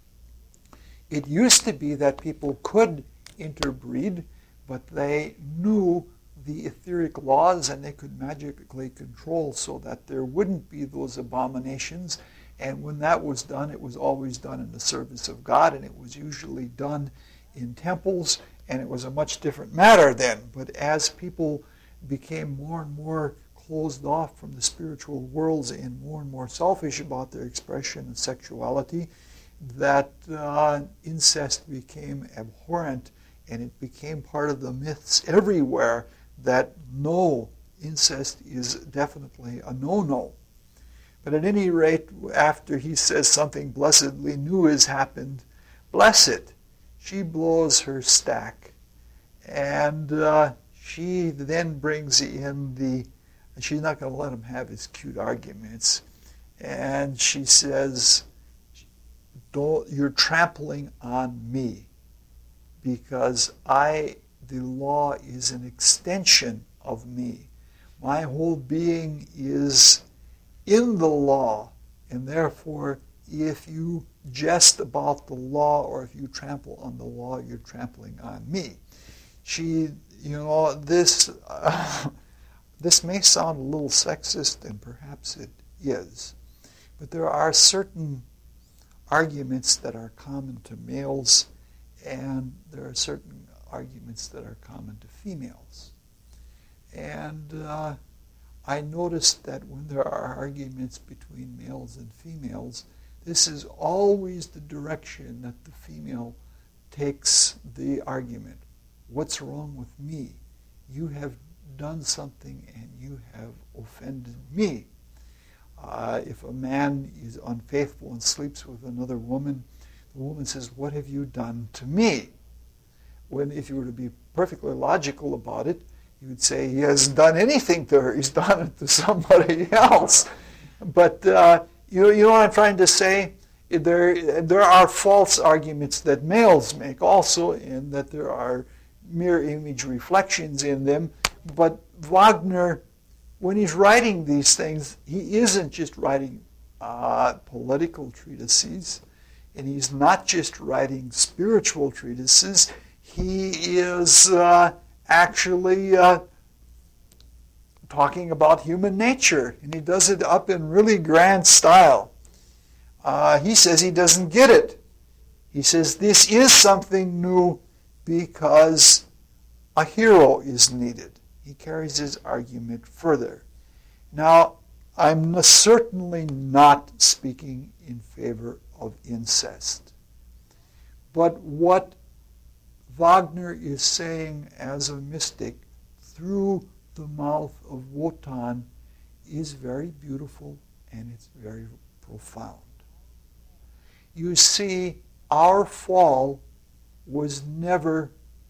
Speaker 1: It used to be that people could interbreed, but they knew the etheric laws and they could magically control so that there wouldn't be those abominations. And when that was done, it was always done in the service of God, and it was usually done in temples, and it was a much different matter then. But as people became more and more closed off from the spiritual worlds and more and more selfish about their expression of sexuality, that uh, incest became abhorrent, and it became part of the myths everywhere that no, incest is definitely a no-no. But at any rate, after he says something blessedly new has happened, bless it, she blows her stack. And uh, she then brings in the, she's not going to let him have his cute arguments. And she says, Don't, you're trampling on me, because I, the law is an extension of me. My whole being is in the law, and therefore if you jest about the law or if you trample on the law, you're trampling on me. She, you know, this, uh, this may sound a little sexist, and perhaps it is, but there are certain arguments that are common to males, and there are certain arguments that are common to females. And uh, I noticed that when there are arguments between males and females, this is always the direction that the female takes the argument. What's wrong with me? You have done something and you have offended me. Uh, if a man is unfaithful and sleeps with another woman, the woman says, what have you done to me? When if you were to be perfectly logical about it, you would say he hasn't done anything to her. He's done it to somebody else. But uh, you know, you know what I'm trying to say? There, there are false arguments that males make also, in that there are mirror image reflections in them. But Wagner, when he's writing these things, he isn't just writing uh, political treatises, and he's not just writing spiritual treatises. He is uh, actually uh, talking about human nature, and he does it up in really grand style. Uh, he says he doesn't get it. He says this is something new because a hero is needed. He carries his argument further. Now, I'm certainly not speaking in favor of incest. But what Wagner is saying as a mystic through the mouth of Wotan is very beautiful, and it's very profound. You see, our fall was never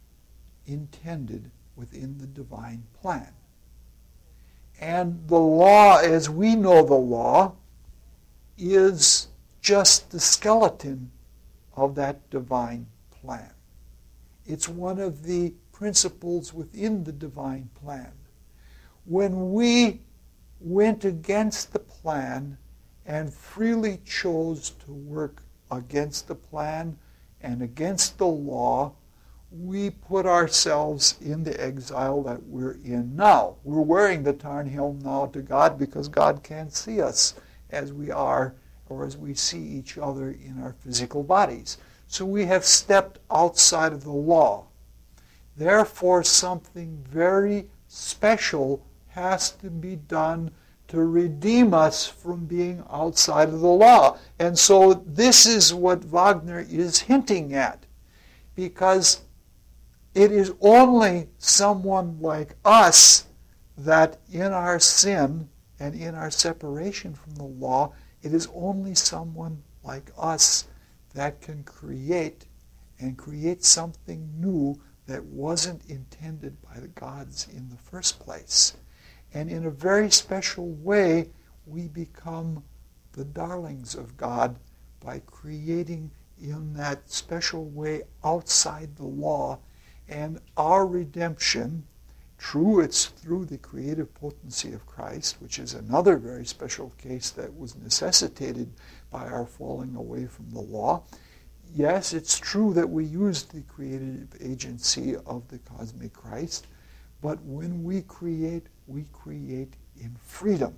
Speaker 1: intended within the divine plan. And the law, as we know the law, is just the skeleton of that divine plan. It's one of the principles within the divine plan. When we went against the plan and freely chose to work against the plan and against the law, we put ourselves in the exile that we're in now. We're wearing the Tarnhelm now to God because God can't see us as we are, or as we see each other in our physical bodies. So we have stepped outside of the law. Therefore, something very special has to be done to redeem us from being outside of the law. And so this is what Wagner is hinting at, because it is only someone like us that in our sin and in our separation from the law, it is only someone like us that can create and create something new that wasn't intended by the gods in the first place. And in a very special way, we become the darlings of God by creating in that special way outside the law. And our redemption, true, it's through the creative potency of Christ, which is another very special case that was necessitated by our falling away from the law. Yes, it's true that we use the creative agency of the cosmic Christ, but when we create, we create in freedom.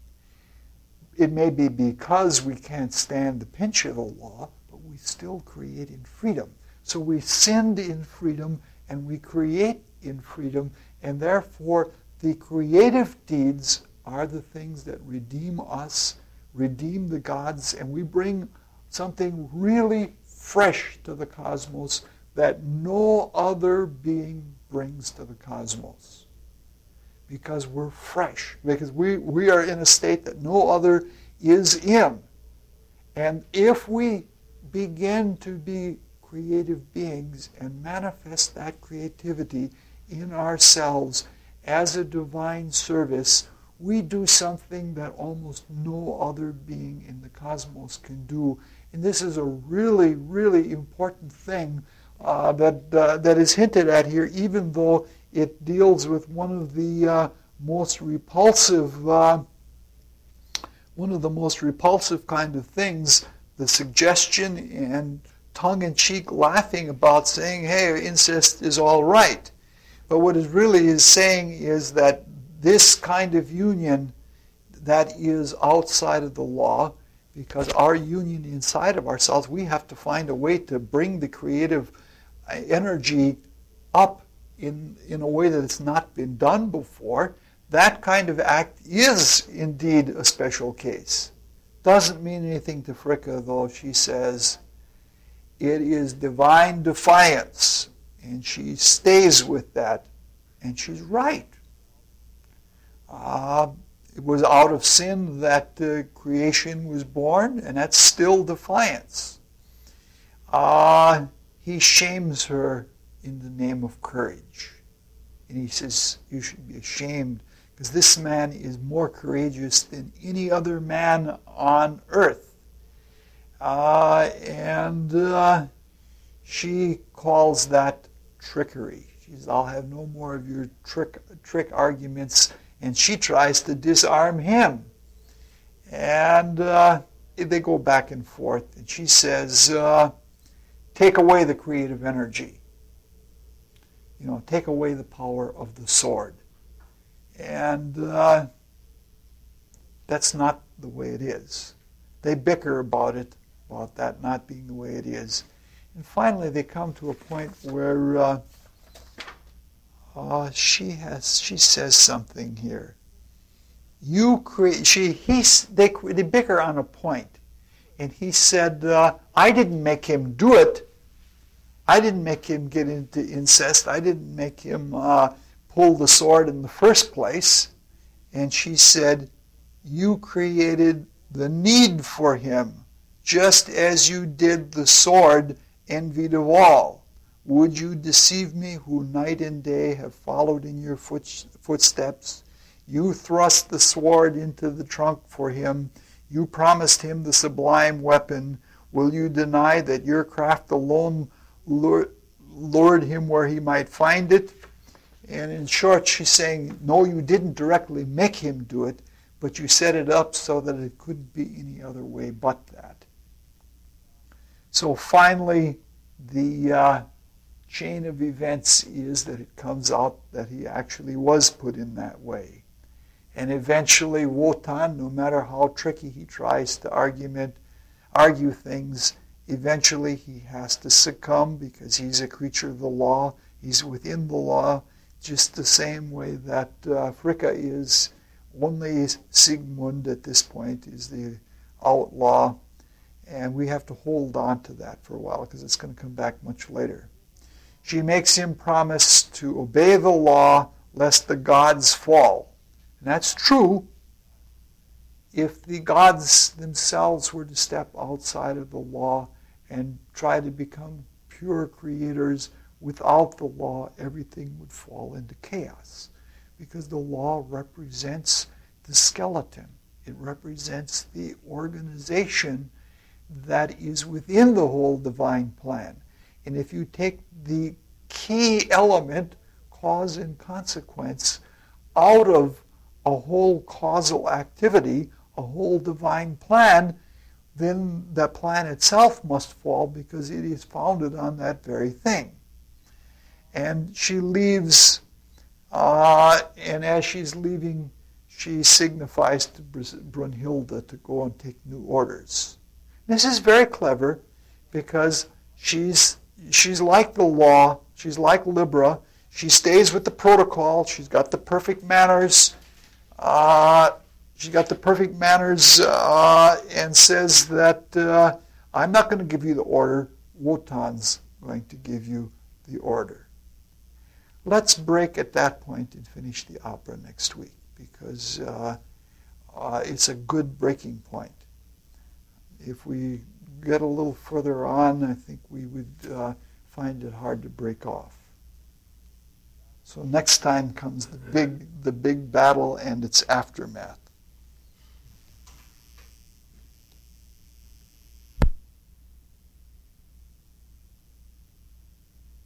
Speaker 1: It may be because we can't stand the pinch of the law, but we still create in freedom. So we sinned in freedom, and we create in freedom, and therefore the creative deeds are the things that redeem us, redeem the gods, and we bring something really fresh to the cosmos that no other being brings to the cosmos. Because we're fresh, because we, we are in a state that no other is in. And if we begin to be creative beings and manifest that creativity in ourselves as a divine service, we do something that almost no other being in the cosmos can do. And this is a really, really important thing uh, that uh, that is hinted at here, even though it deals with one of the uh, most repulsive, uh, one of the most repulsive kind of things, the suggestion and tongue-in-cheek laughing about saying, hey, incest is all right. But what it really is saying is that this kind of union that is outside of the law, because our union inside of ourselves, we have to find a way to bring the creative energy up in, in a way that it's not been done before. That kind of act is indeed a special case. Doesn't mean anything to Fricka, though. She says it is divine defiance, and she stays with that, and she's right. Uh, it was out of sin that uh, creation was born, and that's still defiance. Uh, he shames her in the name of courage. And he says, you should be ashamed, because this man is more courageous than any other man on earth. Uh, and uh, she calls that trickery. She says, I'll have no more of your trick, trick arguments. And she tries to disarm him. And uh, they go back and forth. And she says, uh, take away the creative energy. You know, take away the power of the sword. And uh, that's not the way it is. They bicker about it, about that not being the way it is. And finally they come to a point where uh, uh, she has she says something here. You create. She he they they bicker on a point, and he said, uh, "I didn't make him do it. I didn't make him get into incest. I didn't make him uh, pull the sword in the first place." And she said, "You created the need for him, just as you did the sword, envied of all. Would you deceive me, who night and day have followed in your foot, footsteps? You thrust the sword into the trunk for him. You promised him the sublime weapon. Will you deny that your craft alone lured him where he might find it?" And in short, she's saying, no, you didn't directly make him do it, but you set it up so that it couldn't be any other way but that. So finally, the uh, chain of events is that it comes out that he actually was put in that way. And eventually, Wotan, no matter how tricky he tries to argument, argue things, eventually he has to succumb because he's a creature of the law. He's within the law, just the same way that uh, Fricka is. Only Sigmund at this point is the outlaw. And we have to hold on to that for a while because it's going to come back much later. She makes him promise to obey the law lest the gods fall. And that's true if the gods themselves were to step outside of the law and try to become pure creators. Without the law, everything would fall into chaos because the law represents the skeleton. It represents the organization that is within the whole divine plan. And if you take the key element, cause and consequence, out of a whole causal activity, a whole divine plan, then the plan itself must fall because it is founded on that very thing. And she leaves, uh, and as she's leaving, she signifies to Brunhilde to go and take new orders. This is very clever because she's she's like the law, she's like Libra, she stays with the protocol, she's got the perfect manners, Uh, she got the perfect manners uh, and says that uh, I'm not going to give you the order. Wotan's going to give you the order. Let's break at that point and finish the opera next week, because uh, uh, it's a good breaking point. If we get a little further on, I think we would uh, find it hard to break off. So next time comes the big, the big battle and its aftermath.